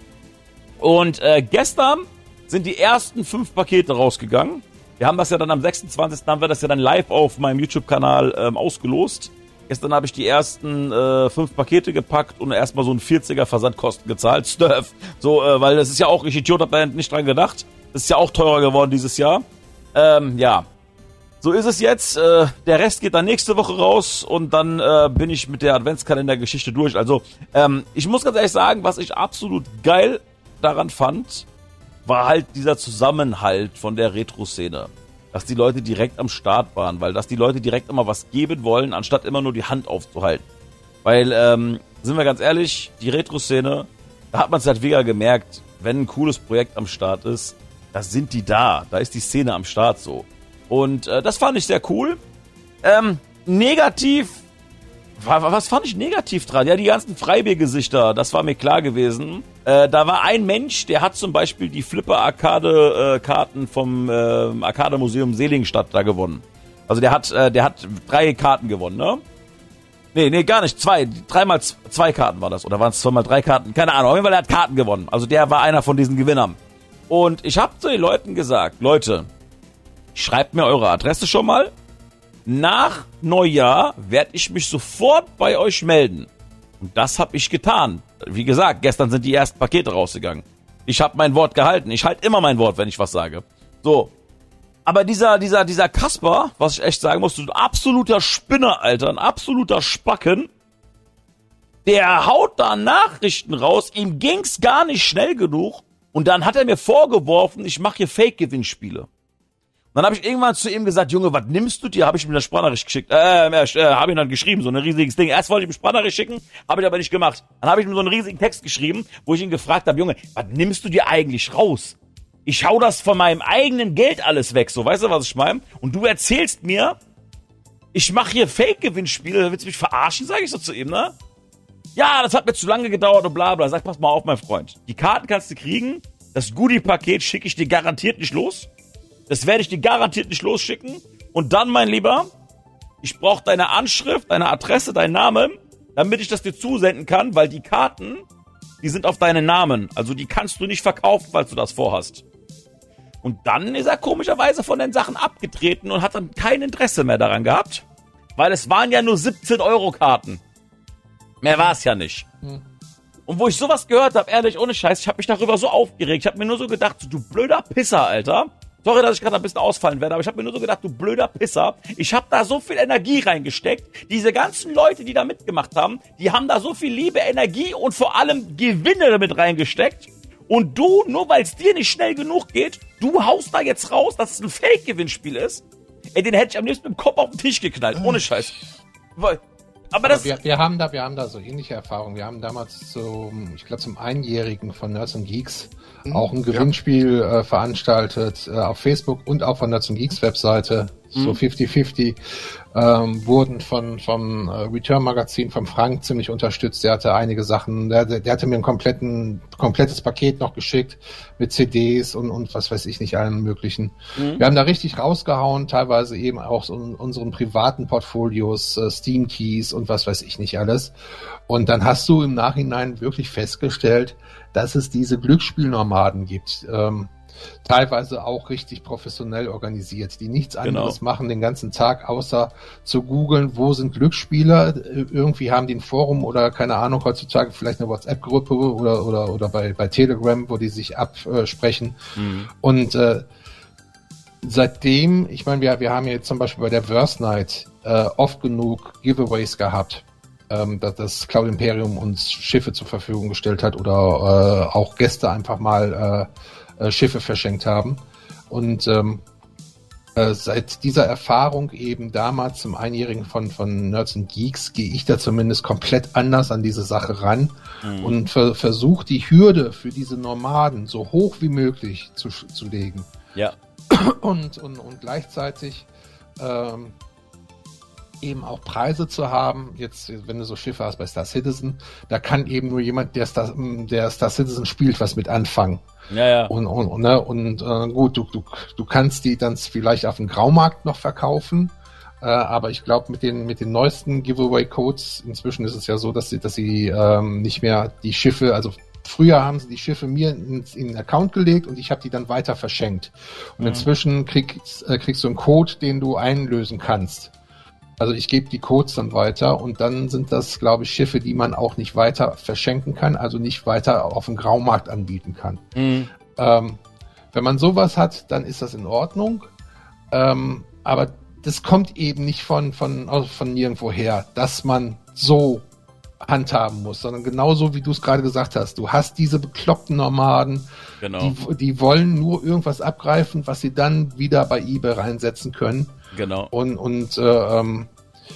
Und äh, gestern sind die ersten fünf Pakete rausgegangen. Wir haben das ja dann am sechsundzwanzigsten haben wir das ja dann live auf meinem YouTube-Kanal ähm, ausgelost. Gestern habe ich die ersten äh, fünf Pakete gepackt und erstmal so ein vierziger Versandkosten gezahlt. Stuff. So, äh, weil das ist ja auch, ich Idiot hab da nicht dran gedacht. Das ist ja auch teurer geworden dieses Jahr. Ähm, ja. So ist es jetzt. Äh, der Rest geht dann nächste Woche raus und dann äh, bin ich mit der Adventskalender-Geschichte durch. Also, ähm, ich muss ganz ehrlich sagen, was ich absolut geil daran fand, war halt dieser Zusammenhalt von der Retro-Szene. Dass die Leute direkt am Start waren, weil dass die Leute direkt immer was geben wollen, anstatt immer nur die Hand aufzuhalten. Weil, ähm, sind wir ganz ehrlich, die Retro-Szene, da hat man es halt wieder gemerkt, wenn ein cooles Projekt am Start ist, da sind die da, da ist die Szene am Start so. Und äh, das fand ich sehr cool. Ähm, negativ, was fand ich negativ dran? Ja, die ganzen Freibiergesichter, das war mir klar gewesen. Äh, da war ein Mensch, der hat zum Beispiel die Flipper-Arcade-Karten vom äh, Arcade-Museum Seligenstadt da gewonnen. Also der hat, äh, der hat drei Karten gewonnen, ne? Nee, nee, gar nicht. Zwei. Dreimal z- zwei Karten war das. Oder waren es zweimal drei Karten? Keine Ahnung. Auf jeden Fall, er hat Karten gewonnen. Also der war einer von diesen Gewinnern. Und ich habe zu den Leuten gesagt, Leute, schreibt mir eure Adresse schon mal. Nach Neujahr werde ich mich sofort bei euch melden. Und das habe ich getan. Wie gesagt, gestern sind die ersten Pakete rausgegangen. Ich habe mein Wort gehalten. Ich halte immer mein Wort, wenn ich was sage. So. Aber dieser, dieser, dieser Kasper, was ich echt sagen muss, ein absoluter Spinner, Alter, ein absoluter Spacken, der haut da Nachrichten raus, ihm ging's gar nicht schnell genug und dann hat er mir vorgeworfen, ich mache hier Fake-Gewinnspiele. Dann habe ich irgendwann zu ihm gesagt, Junge, was nimmst du dir? Habe ich ihm eine Sprachnachricht geschickt. Äh, äh habe ihn dann geschrieben, so ein riesiges Ding. Erst wollte ich ihm Sprachnachricht schicken, habe ich aber nicht gemacht. Dann habe ich ihm so einen riesigen Text geschrieben, wo ich ihn gefragt habe, Junge, was nimmst du dir eigentlich raus? Ich hau das von meinem eigenen Geld alles weg, so, weißt du, was ich meine? Und du erzählst mir, ich mache hier Fake-Gewinnspiele, willst du mich verarschen, sage ich so zu ihm, ne? Ja, das hat mir zu lange gedauert und bla bla. Sag, pass mal auf, mein Freund. Die Karten kannst du kriegen, das Goodie-Paket schicke ich dir garantiert nicht los. Das werde ich dir garantiert nicht losschicken. Und dann, mein Lieber, ich brauche deine Anschrift, deine Adresse, deinen Namen, damit ich das dir zusenden kann, weil die Karten, die sind auf deinen Namen. Also die kannst du nicht verkaufen, falls du das vorhast. Und dann ist er komischerweise von den Sachen abgetreten und hat dann kein Interesse mehr daran gehabt, weil es waren ja nur siebzehn Euro Karten. Mehr war es ja nicht. Hm. Und wo ich sowas gehört habe, ehrlich, ohne Scheiß, ich habe mich darüber so aufgeregt. Ich habe mir nur so gedacht, du blöder Pisser, Alter. Sorry, dass ich gerade ein bisschen ausfallen werde, aber ich habe mir nur so gedacht, du blöder Pisser. Ich habe da so viel Energie reingesteckt. Diese ganzen Leute, die da mitgemacht haben, die haben da so viel Liebe, Energie und vor allem Gewinne damit reingesteckt. Und du, nur weil es dir nicht schnell genug geht, du haust da jetzt raus, dass es ein Fake-Gewinnspiel ist. Ey, den hätte ich am liebsten mit dem Kopf auf den Tisch geknallt, ohne Scheiß. Aber, aber das... Wir, wir, haben da, wir haben da so ähnliche Erfahrungen. Wir haben damals zum, ich glaube zum Einjährigen von Nerds and Geeks auch ein Gewinnspiel ja. äh, veranstaltet äh, auf Facebook und auch von Nerds and Geeks Webseite, mhm. so fifty fifty, ähm, wurden von vom äh, Return Magazin vom Frank ziemlich unterstützt. Der hatte einige Sachen, der, der hatte mir ein kompletten, komplettes Paket noch geschickt mit C Ds und, und was weiß ich nicht, allen möglichen. Mhm. Wir haben da richtig rausgehauen, teilweise eben auch so in unseren privaten Portfolios, äh, Steam Keys und was weiß ich nicht alles. Und dann hast du im Nachhinein wirklich festgestellt, dass es diese Glücksspielnomaden gibt. Ähm, teilweise auch richtig professionell organisiert, die nichts anderes Genau. machen den ganzen Tag, außer zu googeln, wo sind Glücksspieler. Irgendwie haben die ein Forum oder keine Ahnung, heutzutage vielleicht eine WhatsApp-Gruppe oder, oder, oder bei, bei Telegram, wo die sich absprechen. Mhm. Und äh, seitdem, ich meine, wir, wir haben ja jetzt zum Beispiel bei der Verse Night äh, oft genug Giveaways gehabt, ähm, dass das Cloud Imperium uns Schiffe zur Verfügung gestellt hat oder äh, auch Gäste einfach mal äh, äh, Schiffe verschenkt haben. Und ähm, äh, seit dieser Erfahrung eben damals zum Einjährigen von, von Nerds and Geeks gehe ich da zumindest komplett anders an diese Sache ran mhm. und ver- versuche die Hürde für diese Nomaden so hoch wie möglich zu, zu legen. Ja. Und, und, und gleichzeitig ähm, eben auch Preise zu haben. Jetzt, wenn du so Schiffe hast bei Star Citizen, da kann eben nur jemand, der Star, der Star Citizen spielt, was mit anfangen. Ja, ja. Und, und, und, ne? und äh, gut, du, du, du kannst die dann vielleicht auf dem Graumarkt noch verkaufen, äh, aber ich glaube, mit den, mit den neuesten Giveaway-Codes, inzwischen ist es ja so, dass sie, dass sie ähm, nicht mehr die Schiffe, also früher haben sie die Schiffe mir in, in den Account gelegt und ich habe die dann weiter verschenkt. Und mhm. inzwischen kriegst, äh, kriegst du einen Code, den du einlösen kannst. Also ich gebe die Codes dann weiter und dann sind das, glaube ich, Schiffe, die man auch nicht weiter verschenken kann, also nicht weiter auf dem Graumarkt anbieten kann. Mhm. Ähm, wenn man sowas hat, dann ist das in Ordnung. Ähm, aber das kommt eben nicht von, von, von nirgendwo her, dass man so handhaben muss, sondern genauso wie du es gerade gesagt hast. Du hast diese bekloppten Nomaden, genau. die, die wollen nur irgendwas abgreifen, was sie dann wieder bei eBay reinsetzen können. Genau. Und, und äh, ähm,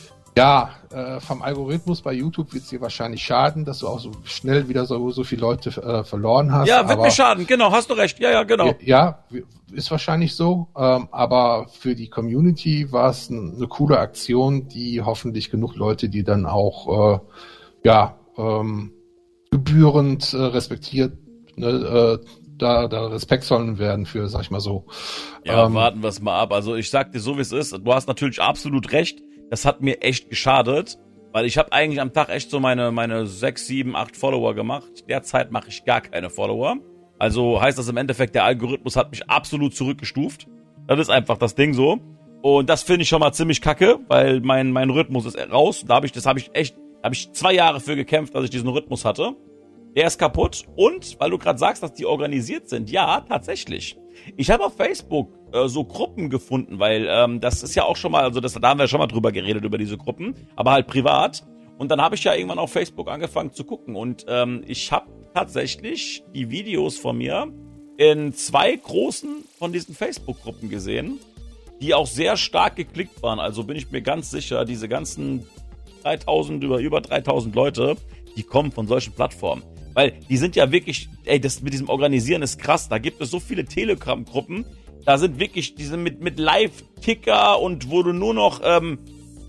ja, äh, vom Algorithmus bei YouTube wird es dir wahrscheinlich schaden, dass du auch so schnell wieder so, so viele Leute äh, verloren hast. Ja, wird aber, mir schaden, genau, hast du recht. Ja, ja, genau. Ja, ist wahrscheinlich so. Ähm, aber für die Community war es n- eine coole Aktion, die hoffentlich genug Leute, die dann auch äh, ja, ähm, gebührend äh, respektiert, ne, äh, da, da Respekt sollen werden für, sag ich mal so. Ja, ähm, warten wir es mal ab. Also ich sag dir so, wie es ist. Du hast natürlich absolut recht. Das hat mir echt geschadet, weil ich habe eigentlich am Tag echt so meine meine sechs, sieben, acht Follower gemacht. Derzeit mache ich gar keine Follower. Also heißt das im Endeffekt, der Algorithmus hat mich absolut zurückgestuft. Das ist einfach das Ding so. Und das finde ich schon mal ziemlich kacke, weil mein mein Rhythmus ist raus. Da habe ich, das habe ich echt, da habe ich zwei Jahre für gekämpft, dass ich diesen Rhythmus hatte. Der ist kaputt. Und, weil du gerade sagst, dass die organisiert sind, ja, tatsächlich. Ich habe auf Facebook äh, so Gruppen gefunden, weil ähm, das ist ja auch schon mal, also das, da haben wir schon mal drüber geredet, über diese Gruppen, aber halt privat. Und dann habe ich ja irgendwann auf Facebook angefangen zu gucken. Und ähm, ich habe tatsächlich die Videos von mir in zwei großen von diesen Facebook-Gruppen gesehen, die auch sehr stark geklickt waren. Also bin ich mir ganz sicher, diese ganzen dreitausend, über, über dreitausend Leute, die kommen von solchen Plattformen. Weil die sind ja wirklich, ey, das mit diesem Organisieren ist krass. Da gibt es so viele Telegram-Gruppen. Da sind wirklich diese mit, mit Live-Ticker und wo du nur noch ähm,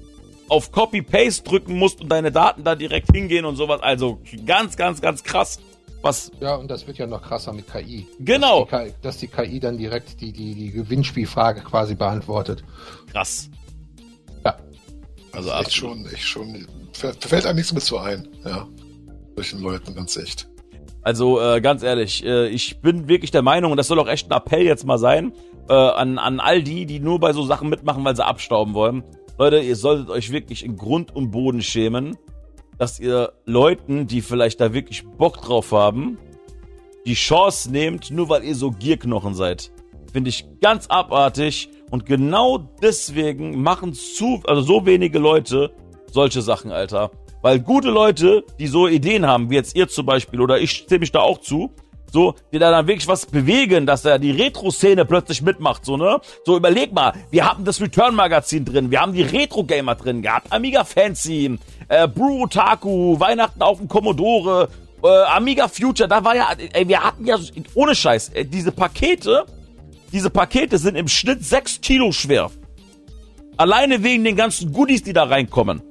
auf Copy-Paste drücken musst und deine Daten da direkt hingehen und sowas. Also ganz, ganz, ganz krass. Was? Ja, und das wird ja noch krasser mit K I. Genau. Dass die K I, dass die K I dann direkt die, die, die Gewinnspielfrage quasi beantwortet. Krass. Ja. Also echt schon, echt schon. Fällt einem nichts mehr so ein, ja. Solchen Leuten, ganz echt. Also äh, ganz ehrlich, äh, ich bin wirklich der Meinung, und das soll auch echt ein Appell jetzt mal sein, äh, an, an all die, die nur bei so Sachen mitmachen, weil sie abstauben wollen. Leute, ihr solltet euch wirklich in Grund und Boden schämen, dass ihr Leuten, die vielleicht da wirklich Bock drauf haben, die Chance nehmt, nur weil ihr so Gierknochen seid. Finde ich ganz abartig. Und genau deswegen machen zu, also so wenige Leute solche Sachen, Alter. Weil gute Leute, die so Ideen haben, wie jetzt ihr zum Beispiel, oder ich zähle mich da auch zu, so, die da dann wirklich was bewegen, dass da die Retro-Szene plötzlich mitmacht, so, ne? So, überleg mal, wir hatten das Return-Magazin drin, wir haben die Retro-Gamer drin gehabt, Amiga Fancy, äh, Brew Otaku, Weihnachten auf dem Commodore, äh, Amiga Future, da war ja, ey, wir hatten ja, ohne Scheiß, äh, diese Pakete, diese Pakete sind im Schnitt sechs Kilo schwer. Alleine wegen den ganzen Goodies, die da reinkommen.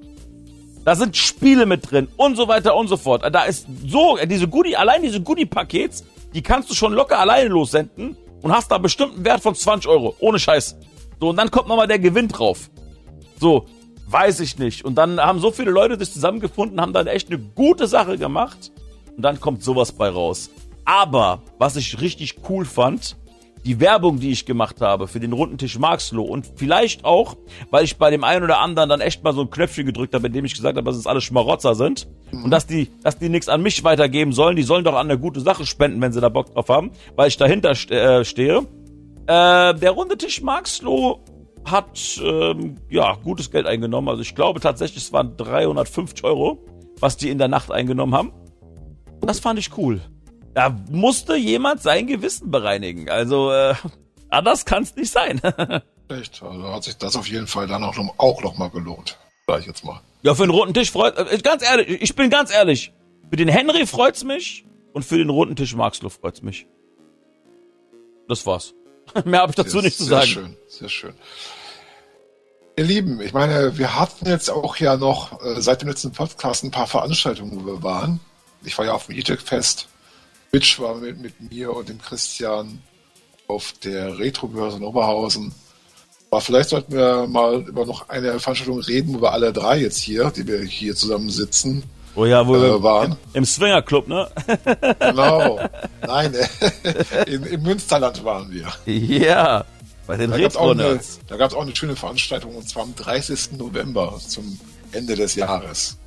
Da sind Spiele mit drin und so weiter und so fort. Da ist so, diese Goodie, allein diese Goodie-Pakets, die kannst du schon locker alleine lossenden und hast da bestimmt einen Wert von zwanzig Euro. Ohne Scheiß. So, und dann kommt nochmal der Gewinn drauf. So, weiß ich nicht. Und dann haben so viele Leute sich zusammengefunden, haben dann echt eine gute Sache gemacht. Und dann kommt sowas bei raus. Aber, was ich richtig cool fand, die Werbung, die ich gemacht habe für den runden Tisch Marxloh und vielleicht auch, weil ich bei dem einen oder anderen dann echt mal so ein Knöpfchen gedrückt habe, in dem ich gesagt habe, dass es alle Schmarotzer sind mhm. und dass die, dass die nichts an mich weitergeben sollen. Die sollen doch an eine gute Sache spenden, wenn sie da Bock drauf haben, weil ich dahinter äh, stehe. Äh, der runde Tisch Marxloh hat ähm, ja gutes Geld eingenommen. Also ich glaube tatsächlich, es waren dreihundertfünfzig Euro, was die in der Nacht eingenommen haben. Und das fand ich cool. Da musste jemand sein Gewissen bereinigen. Also äh, anders kann es nicht sein. Echt, also hat sich das auf jeden Fall dann auch noch, auch noch mal gelohnt. Sag ich jetzt mal. Ja, für den runden Tisch freut äh, ganz ehrlich, ich bin ganz ehrlich. Für den Henry freut's mich und für den runden Tisch Marxloh freut's mich. Das war's. Mehr habe ich dazu sehr, nicht zu sehr sagen. Sehr schön, sehr schön. Ihr Lieben, ich meine, wir hatten jetzt auch ja noch äh, seit dem letzten Podcast ein paar Veranstaltungen, wo wir waren. Ich war ja auf dem E-Tech-Fest. Mitch war mit, mit mir und dem Christian auf der Retro-Börse in Oberhausen. Aber vielleicht sollten wir mal über noch eine Veranstaltung reden, wo wir alle drei jetzt hier, die wir hier zusammen sitzen, oh ja, wo äh, wir waren. Im, im Swingerclub, ne? Genau. Nein, in, im Münsterland waren wir. Ja, bei den Retro-Nerds. Da gab es auch eine schöne Veranstaltung, und zwar am dreißigsten November zum Ende des Jahres.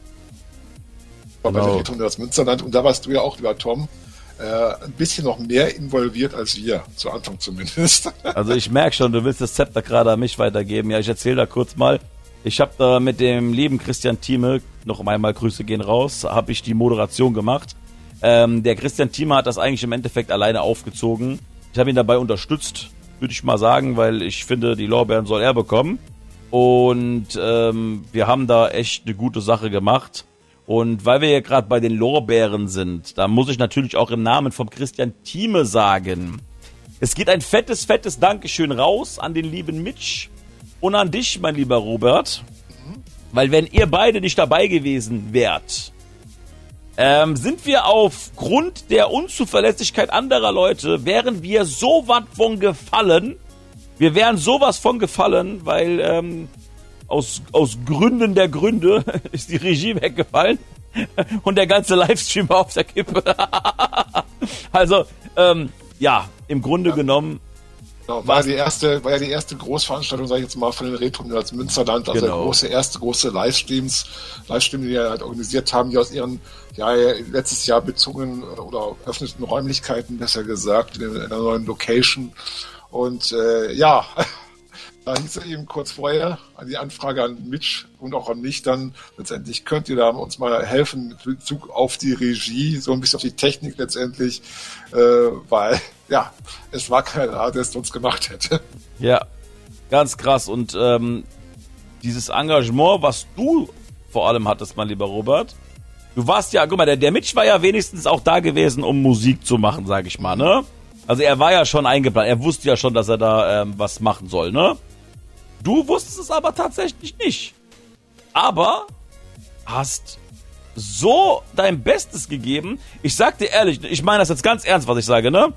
War genau. Bei den Retro-Nerds Münsterland. Und da warst du ja auch, lieber Tom, äh, ein bisschen noch mehr involviert als wir, zu Anfang zumindest. Also ich merke schon, du willst das Zepter gerade an mich weitergeben. Ja, ich erzähle da kurz mal. Ich habe da mit dem lieben Christian Thieme, noch einmal Grüße gehen raus, habe ich die Moderation gemacht. Ähm, der Christian Thieme hat das eigentlich im Endeffekt alleine aufgezogen. Ich habe ihn dabei unterstützt, würde ich mal sagen, weil ich finde, die Lorbeeren soll er bekommen. Und ähm, wir haben da echt eine gute Sache gemacht. Und weil wir ja gerade bei den Lorbeeren sind, da muss ich natürlich auch im Namen vom Christian Thieme sagen, es geht ein fettes, fettes Dankeschön raus an den lieben Mitch und an dich, mein lieber Robert. Weil wenn ihr beide nicht dabei gewesen wärt, ähm, sind wir aufgrund der Unzuverlässigkeit anderer Leute, wären wir so was von gefallen. Wir wären sowas von gefallen, weil ähm, aus, aus Gründen der Gründe ist die Regie weggefallen und der ganze Livestream war auf der Kippe. Also, ähm, ja, im Grunde ja. genommen... Genau, war, die erste, war ja die erste Großveranstaltung, sag ich jetzt mal, von den Retro-Nerds Münsterland, also genau. der große, erste große Livestreams, Livestream, die wir halt organisiert haben, die aus ihren ja, letztes Jahr bezogenen oder öffneten Räumlichkeiten, besser gesagt, in einer neuen Location. Und äh, ja, da hieß es eben kurz vorher an die Anfrage an Mitch und auch an mich dann, letztendlich könnt ihr da uns mal helfen mit Bezug auf die Regie, so ein bisschen auf die Technik letztendlich, äh, weil ja, es war keiner da, der es uns gemacht hätte. Ja, ganz krass. Und ähm, dieses Engagement, was du vor allem hattest, mein lieber Robert, du warst ja, guck mal, der, der Mitch war ja wenigstens auch da gewesen, um Musik zu machen, sag ich mal, ne? Also er war ja schon eingeplant, er wusste ja schon, dass er da ähm, was machen soll, ne? Du wusstest es aber tatsächlich nicht. Aber hast so dein Bestes gegeben. Ich sag dir ehrlich, ich meine das jetzt ganz ernst, was ich sage, ne?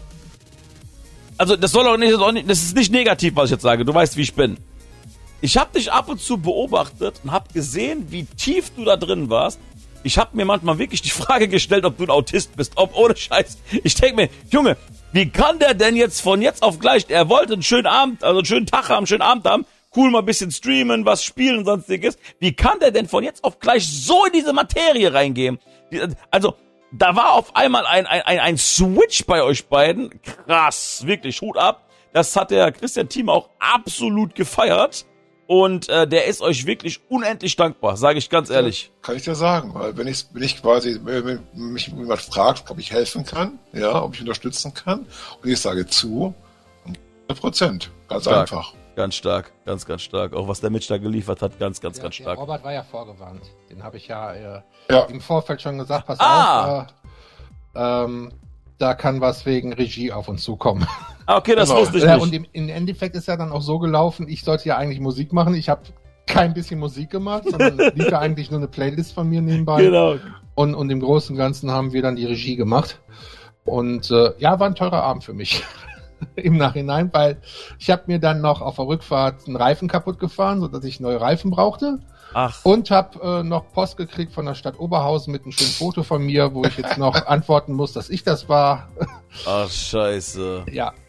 Also das soll auch nicht, das ist, auch nicht, das ist nicht negativ, was ich jetzt sage. Du weißt, wie ich bin. Ich habe dich ab und zu beobachtet und habe gesehen, wie tief du da drin warst. Ich habe mir manchmal wirklich die Frage gestellt, ob du ein Autist bist. Ob ohne Scheiß. Ich denke mir, Junge, wie kann der denn jetzt von jetzt auf gleich, er wollte einen schönen Abend, also einen schönen Tag haben, einen schönen Abend haben, cool mal ein bisschen streamen, was spielen und sonstiges. Wie kann der denn von jetzt auf gleich so in diese Materie reingehen? Also, da war auf einmal ein, ein, ein, ein Switch bei euch beiden. Krass, wirklich, Hut ab. Das hat der Christian Thieme auch absolut gefeiert. Und äh, der ist euch wirklich unendlich dankbar, sage ich ganz ehrlich. Ja, kann ich dir sagen, weil wenn ich, wenn ich quasi, wenn mich jemand fragt, ob ich helfen kann, ja, ob ich unterstützen kann, und ich sage zu, hundert Prozent, ganz stark. einfach. Ganz stark, ganz, ganz stark. Auch was der Mitch da geliefert hat, ganz, ganz, ja, ganz stark. Robert war ja vorgewarnt. Den habe ich ja, äh, ja im Vorfeld schon gesagt, pass ah. auf, äh, ähm, da kann was wegen Regie auf uns zukommen. Ah, okay, das genau. wusste ich ja, nicht. Und im, im Endeffekt ist ja dann auch so gelaufen, ich sollte ja eigentlich Musik machen. Ich habe kein bisschen Musik gemacht, sondern lief ja eigentlich nur eine Playlist von mir nebenbei. Genau. Und, und im Großen und Ganzen haben wir dann die Regie gemacht. Und äh, ja, war ein teurer Abend für mich. Im Nachhinein, weil ich habe mir dann noch auf der Rückfahrt einen Reifen kaputt gefahren, sodass ich neue Reifen brauchte. Ach. Und habe äh, noch Post gekriegt von der Stadt Oberhausen mit einem schönen Foto von mir, wo ich jetzt noch antworten muss, dass ich das war. Ach, scheiße. Ja.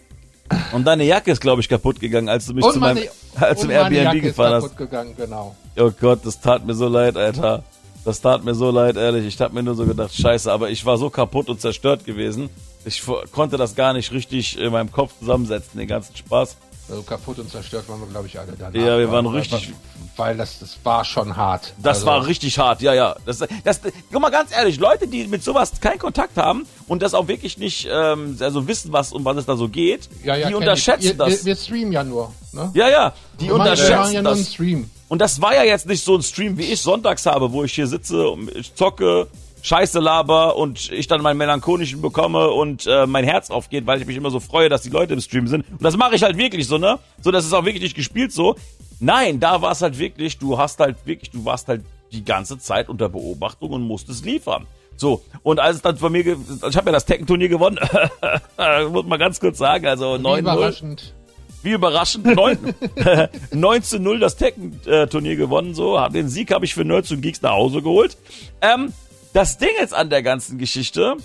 Und deine Jacke ist, glaube ich, kaputt gegangen, als du mich und zu meine, meinem, zum Airbnb gefahren hast. Kaputt gegangen, genau. Oh Gott, das tat mir so leid, Alter. Das tat mir so leid, ehrlich. Ich hab mir nur so gedacht, scheiße, aber ich war so kaputt und zerstört gewesen. Ich konnte das gar nicht richtig in meinem Kopf zusammensetzen, den ganzen Spaß. Also kaputt und zerstört waren wir, glaube ich, alle danach. Ja, wir waren richtig... Weil das, das war schon hart. Das also, war richtig hart, ja, ja. Das, das, guck mal, ganz ehrlich, Leute, die mit sowas keinen Kontakt haben und das auch wirklich nicht ähm, also wissen, was um was es da so geht, ja, ja, die unterschätzen ihr, das. Wir, wir streamen ja nur, ne? Ja, ja, die wir unterschätzen machen ja nur einen das. Stream. Und das war ja jetzt nicht so ein Stream, wie ich sonntags habe, wo ich hier sitze und ich zocke, Scheiße laber und ich dann meinen melancholischen bekomme und äh, mein Herz aufgeht, weil ich mich immer so freue, dass die Leute im Stream sind. Und das mache ich halt wirklich so, ne? So, das ist auch wirklich nicht gespielt so. Nein, da war es halt wirklich, du hast halt wirklich, du warst halt die ganze Zeit unter Beobachtung und musstest liefern. So, und als es dann von mir, ge- ich habe ja das Tekken-Turnier gewonnen, muss man ganz kurz sagen, also neun null. Überraschend. Wie überraschend, neun zu null das Tekken-Turnier gewonnen, so, den Sieg habe ich für Nerds und Geeks nach Hause geholt. Ähm, das Ding jetzt an der ganzen Geschichte,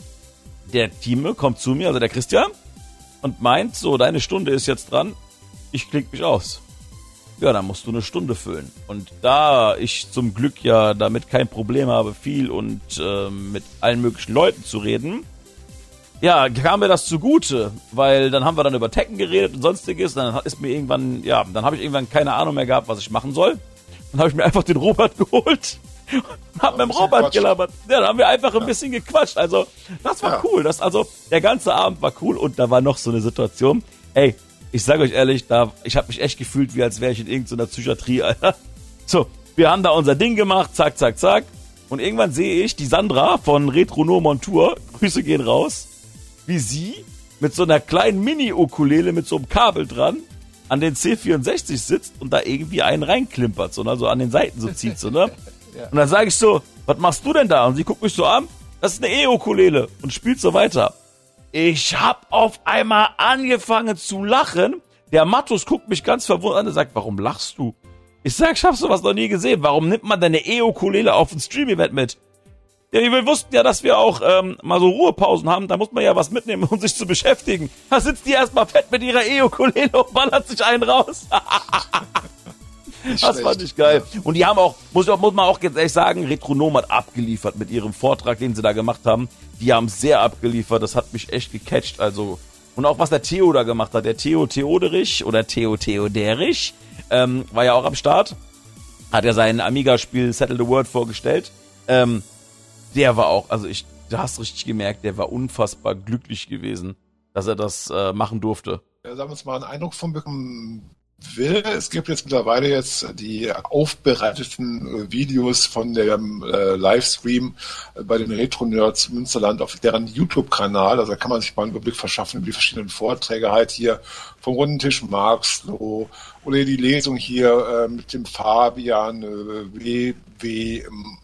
der Team kommt zu mir, also der Christian, und meint, so, deine Stunde ist jetzt dran, ich klick mich aus. Ja, dann musst du eine Stunde füllen. Und da ich zum Glück ja damit kein Problem habe, viel und äh, mit allen möglichen Leuten zu reden, ja, kam mir das zugute, weil dann haben wir dann über Tekken geredet und sonstiges, dann ist mir irgendwann, ja, dann habe ich irgendwann keine Ahnung mehr gehabt, was ich machen soll. Dann habe ich mir einfach den Robert geholt und hab mit dem Robert gelabert. Ja, dann haben wir einfach ein bisschen gequatscht. Also, das war cool. Das, also, der ganze Abend war cool und da war noch so eine Situation. Ey, ich sage euch ehrlich, da, ich habe mich echt gefühlt, wie als wäre ich in irgendeiner Psychiatrie, Alter. So, wir haben da unser Ding gemacht, zack, zack, zack. Und irgendwann sehe ich die Sandra von Retronom Montour, Grüße gehen raus, wie sie mit so einer kleinen Mini-Ukulele mit so einem Kabel dran an den C vierundsechzig sitzt und da irgendwie einen reinklimpert, so, ne? So an den Seiten so zieht, so, ne? Ja. Und dann sage ich so, was machst du denn da? Und sie guckt mich so an, das ist eine E-Ukulele und spielt so weiter. Ich hab auf einmal angefangen zu lachen. Der Mattus guckt mich ganz verwundert an und sagt, warum lachst du? Ich sag, ich hab sowas noch nie gesehen. Warum nimmt man denn eine E-Ukulele auf ein Stream-Event mit? Ja, wir wussten ja, dass wir auch ähm, mal so Ruhepausen haben. Da muss man ja was mitnehmen, um sich zu beschäftigen. Da sitzt die erstmal fett mit ihrer E-Ukulele und ballert sich einen raus. Das fand ich geil. Und die haben auch, muss, muss man auch jetzt ehrlich sagen, Retronom hat abgeliefert mit ihrem Vortrag, den sie da gemacht haben. Die haben sehr abgeliefert, das hat mich echt gecatcht. Also, und auch was der Theo da gemacht hat, der Theo Theoderich oder Theo Theoderich, ähm, war ja auch am Start. Hat ja sein Amiga-Spiel Settle the World vorgestellt. Ähm, der war auch, also ich, du hast richtig gemerkt, der war unfassbar glücklich gewesen, dass er das äh, machen durfte. Ja, sagen wir uns mal einen Eindruck von bekommen will. Es gibt jetzt mittlerweile jetzt die aufbereiteten Videos von dem äh, Livestream bei den Retro-Nerds Münsterland auf deren YouTube-Kanal. Also da kann man sich mal einen Überblick verschaffen über die verschiedenen Vorträge halt hier vom Runden Tisch Marxloh oder die Lesung hier äh, mit dem Fabian äh, W. W.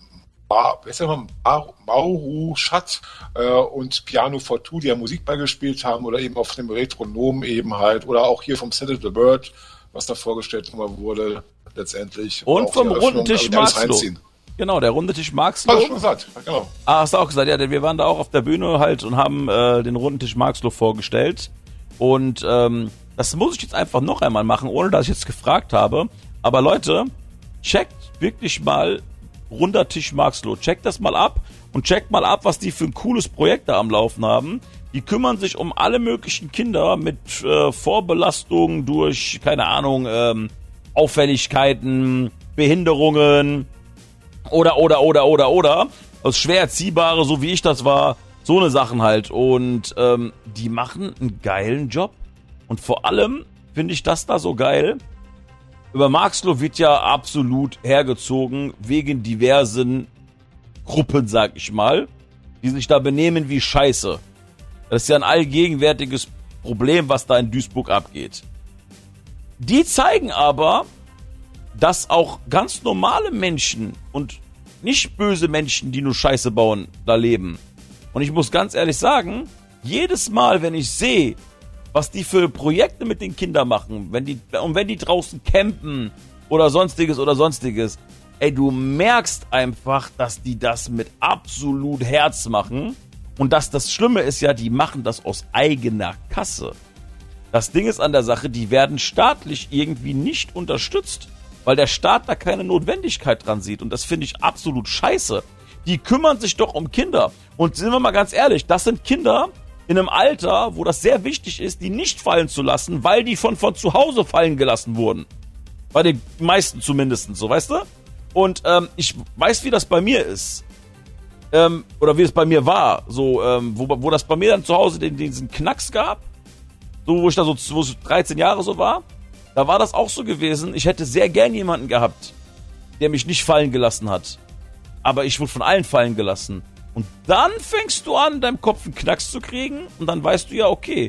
Mauru Schatz äh, und Piano Fortu, die ja Musik beigespielt haben oder eben auf dem Retronom eben halt oder auch hier vom Settle the Bird, was da vorgestellt wurde letztendlich. Und vom runden Tisch Marxloh. Genau, der runde Tisch Marxloh. Hast du schon gesagt, genau. Ah, hast du auch gesagt, ja, denn wir waren da auch auf der Bühne halt und haben äh, den runden Tisch Marxloh vorgestellt. Und ähm, das muss ich jetzt einfach noch einmal machen, ohne dass ich jetzt gefragt habe. Aber Leute, checkt wirklich mal runder Tisch Marxloh. Checkt das mal ab und checkt mal ab, was die für ein cooles Projekt da am Laufen haben. Die kümmern sich um alle möglichen Kinder mit äh, Vorbelastung durch, keine Ahnung, ähm, Auffälligkeiten, Behinderungen oder, oder, oder, oder, oder. Das schwer Erziehbare, so wie ich das war. So eine Sachen halt. Und ähm, die machen einen geilen Job. Und vor allem finde ich das da so geil. Über Marxloh wird ja absolut hergezogen wegen diversen Gruppen, sag ich mal, die sich da benehmen wie Scheiße. Das ist ja ein allgegenwärtiges Problem, was da in Duisburg abgeht. Die zeigen aber, dass auch ganz normale Menschen und nicht böse Menschen, die nur Scheiße bauen, da leben. Und ich muss ganz ehrlich sagen, jedes Mal, wenn ich sehe, was die für Projekte mit den Kindern machen, wenn die, und wenn die draußen campen oder sonstiges oder sonstiges, ey, du merkst einfach, dass die das mit absolut Herz machen und dass das Schlimme ist ja, die machen das aus eigener Kasse. Das Ding ist an der Sache, die werden staatlich irgendwie nicht unterstützt, weil der Staat da keine Notwendigkeit dran sieht. Und das finde ich absolut scheiße. Die kümmern sich doch um Kinder. Und sind wir mal ganz ehrlich, das sind Kinder in einem Alter, wo das sehr wichtig ist, die nicht fallen zu lassen, weil die von, von zu Hause fallen gelassen wurden. Bei den meisten zumindest, so, weißt du? Und ähm, ich weiß, wie das bei mir ist. Ähm, oder wie es bei mir war. So, ähm, wo, wo das bei mir dann zu Hause den, diesen Knacks gab. So, wo ich da so, wo ich dreizehn Jahre so war. Da war das auch so gewesen. Ich hätte sehr gern jemanden gehabt, der mich nicht fallen gelassen hat. Aber ich wurde von allen fallen gelassen. Und dann fängst du an, deinem Kopf einen Knacks zu kriegen. Und dann weißt du ja, okay,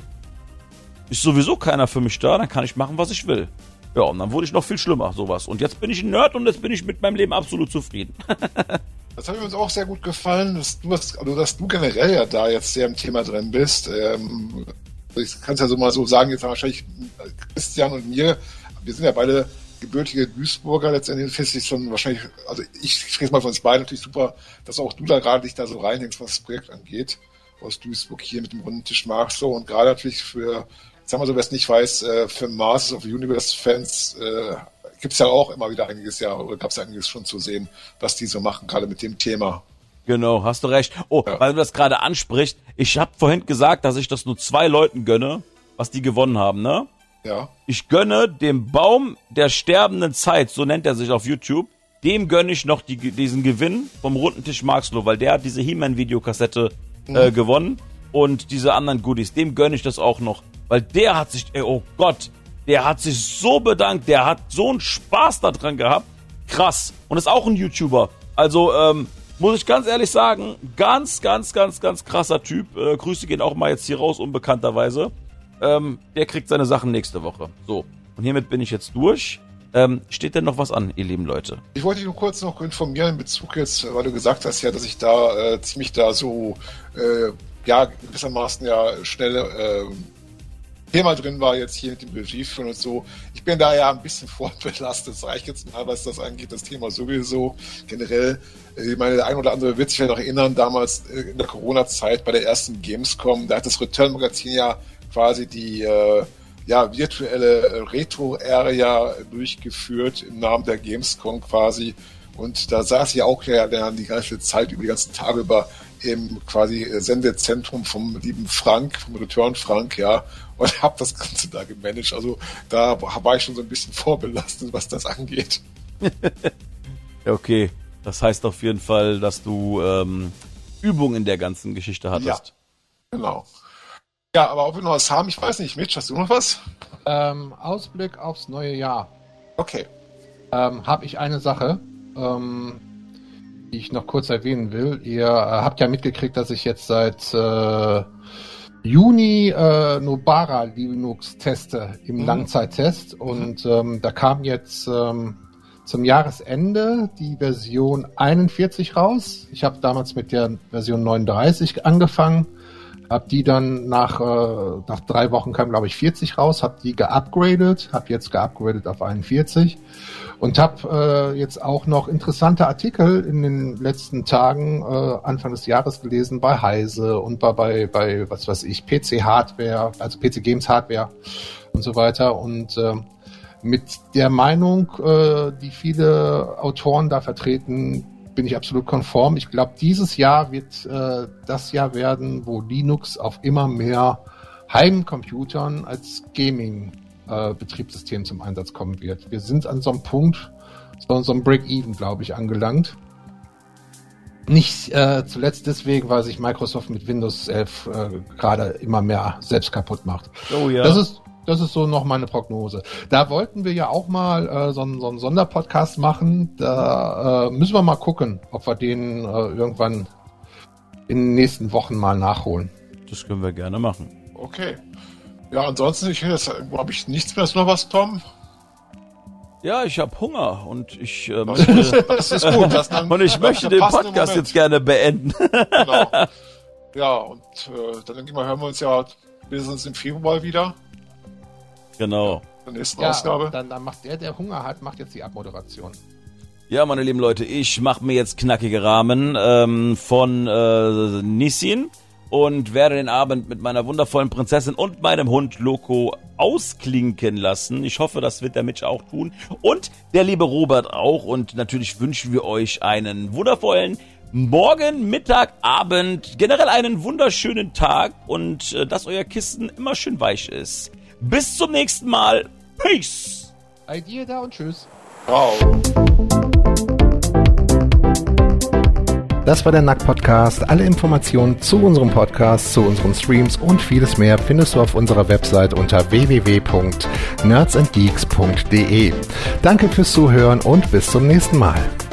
ist sowieso keiner für mich da. Dann kann ich machen, was ich will. Ja, und dann wurde ich noch viel schlimmer, sowas. Und jetzt bin ich ein Nerd und jetzt bin ich mit meinem Leben absolut zufrieden. Das hat mir uns auch sehr gut gefallen, dass du, also dass du generell ja da jetzt sehr im Thema drin bist. Ähm, ich kann es ja so mal so sagen, jetzt wahrscheinlich Christian und mir, wir sind ja beide gebürtige Duisburger, letztendlich ist es schon wahrscheinlich, also ich spreche mal von uns beiden, natürlich super, dass auch du da gerade dich da so reinhängst, was das Projekt angeht, aus Duisburg hier mit dem runden Tisch magst so, und gerade natürlich für, sagen wir so, wer es nicht weiß, für Masters of the Universe-Fans äh, gibt es ja auch immer wieder einiges, ja, oder gab es ja einiges schon zu sehen, was die so machen, gerade mit dem Thema. Genau, hast du recht. Oh, ja. Weil du das gerade ansprichst, ich habe vorhin gesagt, dass ich das nur zwei Leuten gönne, was die gewonnen haben, ne? Ja. Ich gönne dem Baum der sterbenden Zeit, so nennt er sich auf YouTube, dem gönne ich noch die, diesen Gewinn vom runden Tisch Marxloh, weil der hat diese He-Man-Videokassette mhm. äh, gewonnen und diese anderen Goodies, dem gönne ich das auch noch, weil der hat sich, ey, oh Gott, der hat sich so bedankt, der hat so einen Spaß daran gehabt, krass, und ist auch ein YouTuber, also, ähm, muss ich ganz ehrlich sagen, ganz, ganz, ganz, ganz krasser Typ, äh, Grüße gehen auch mal jetzt hier raus, unbekannterweise. Ähm, der kriegt seine Sachen nächste Woche. So, und hiermit bin ich jetzt durch. Ähm, steht denn noch was an, ihr lieben Leute? Ich wollte dich nur kurz noch informieren in Bezug jetzt, weil du gesagt hast ja, dass ich da äh, ziemlich da so, äh, ja, gewissermaßen ja schnell äh, Thema drin war jetzt hier mit dem Regieführen und so. Ich bin da ja ein bisschen vorbelastet, sage ich jetzt mal, was das angeht, das Thema sowieso. Generell, ich meine, der ein oder andere wird sich ja noch erinnern, damals in der Corona-Zeit bei der ersten Gamescom, da hat das Return-Magazin ja quasi die äh, ja, virtuelle Retro-Area durchgeführt im Namen der Gamescom quasi. Und da saß ich auch ja dann die ganze Zeit, über die ganzen Tage über im quasi Sendezentrum vom lieben Frank, vom Return Frank, ja, und habe das Ganze da gemanagt. Also da war ich schon so ein bisschen vorbelastet, was das angeht. Okay, das heißt auf jeden Fall, dass du ähm, Übung in der ganzen Geschichte hattest. Ja, genau. Ja, aber ob wir noch was haben, ich weiß nicht. Mitch, hast du noch was? Ähm, Ausblick aufs neue Jahr. Okay. Ähm, habe ich eine Sache, ähm, die ich noch kurz erwähnen will. Ihr äh, habt ja mitgekriegt, dass ich jetzt seit äh, Juni äh, Nobara Linux teste im mhm. Langzeittest. Und ähm, da kam jetzt ähm, zum Jahresende die Version einundvierzig raus. Ich habe damals mit der Version neununddreißig angefangen. Hab die dann nach äh, nach drei Wochen kam, glaube ich, vierzig raus, hab die geupgradet, hab jetzt geupgradet auf einundvierzig und hab äh, jetzt auch noch interessante Artikel in den letzten Tagen, äh, Anfang des Jahres gelesen bei Heise und bei, bei, bei was weiß ich, P C Hardware, also P C Games Hardware und so weiter. Und äh, mit der Meinung, äh, die viele Autoren da vertreten, bin ich absolut konform. Ich glaube, dieses Jahr wird äh, das Jahr werden, wo Linux auf immer mehr Heimcomputern als Gaming-Betriebssystem äh, zum Einsatz kommen wird. Wir sind an so einem Punkt, so, so einem Break-Even, glaube ich, angelangt. Nicht äh, zuletzt deswegen, weil sich Microsoft mit Windows elf äh, gerade immer mehr selbst kaputt macht. Oh ja. Das ist Das ist so noch meine Prognose. Da wollten wir ja auch mal äh, so, einen, so einen Sonderpodcast machen. Da äh, müssen wir mal gucken, ob wir den äh, irgendwann in den nächsten Wochen mal nachholen. Das können wir gerne machen. Okay. Ja, ansonsten, ich jetzt habe ich nichts mehr. Ist noch was, Tom? Ja, ich habe Hunger und ich äh, das, möchte, das ist gut. Das dann, und ich möchte den Podcast jetzt gerne beenden. Genau. Ja, und äh, dann denke ich mal, hören wir uns ja bis im Februar wieder. Genau. In der nächsten ja, Ausgabe. Dann, dann macht der, der Hunger hat, macht jetzt die Abmoderation. Ja, meine lieben Leute, ich mache mir jetzt knackige Rahmen ähm, von äh, Nissin. und werde den Abend mit meiner wundervollen Prinzessin und meinem Hund Loco ausklinken lassen. Ich hoffe, das wird der Mitch auch tun und der liebe Robert auch. Und natürlich wünschen wir euch einen wundervollen Morgen, Mittag, Abend, generell einen wunderschönen Tag und äh, dass euer Kissen immer schön weich ist. Bis zum nächsten Mal. Peace! Idea da und tschüss. Ciao. Das war der Nack-Podcast. Alle Informationen zu unserem Podcast, zu unseren Streams und vieles mehr findest du auf unserer Website unter w w w punkt nerds and geeks punkt d e. Danke fürs Zuhören und bis zum nächsten Mal.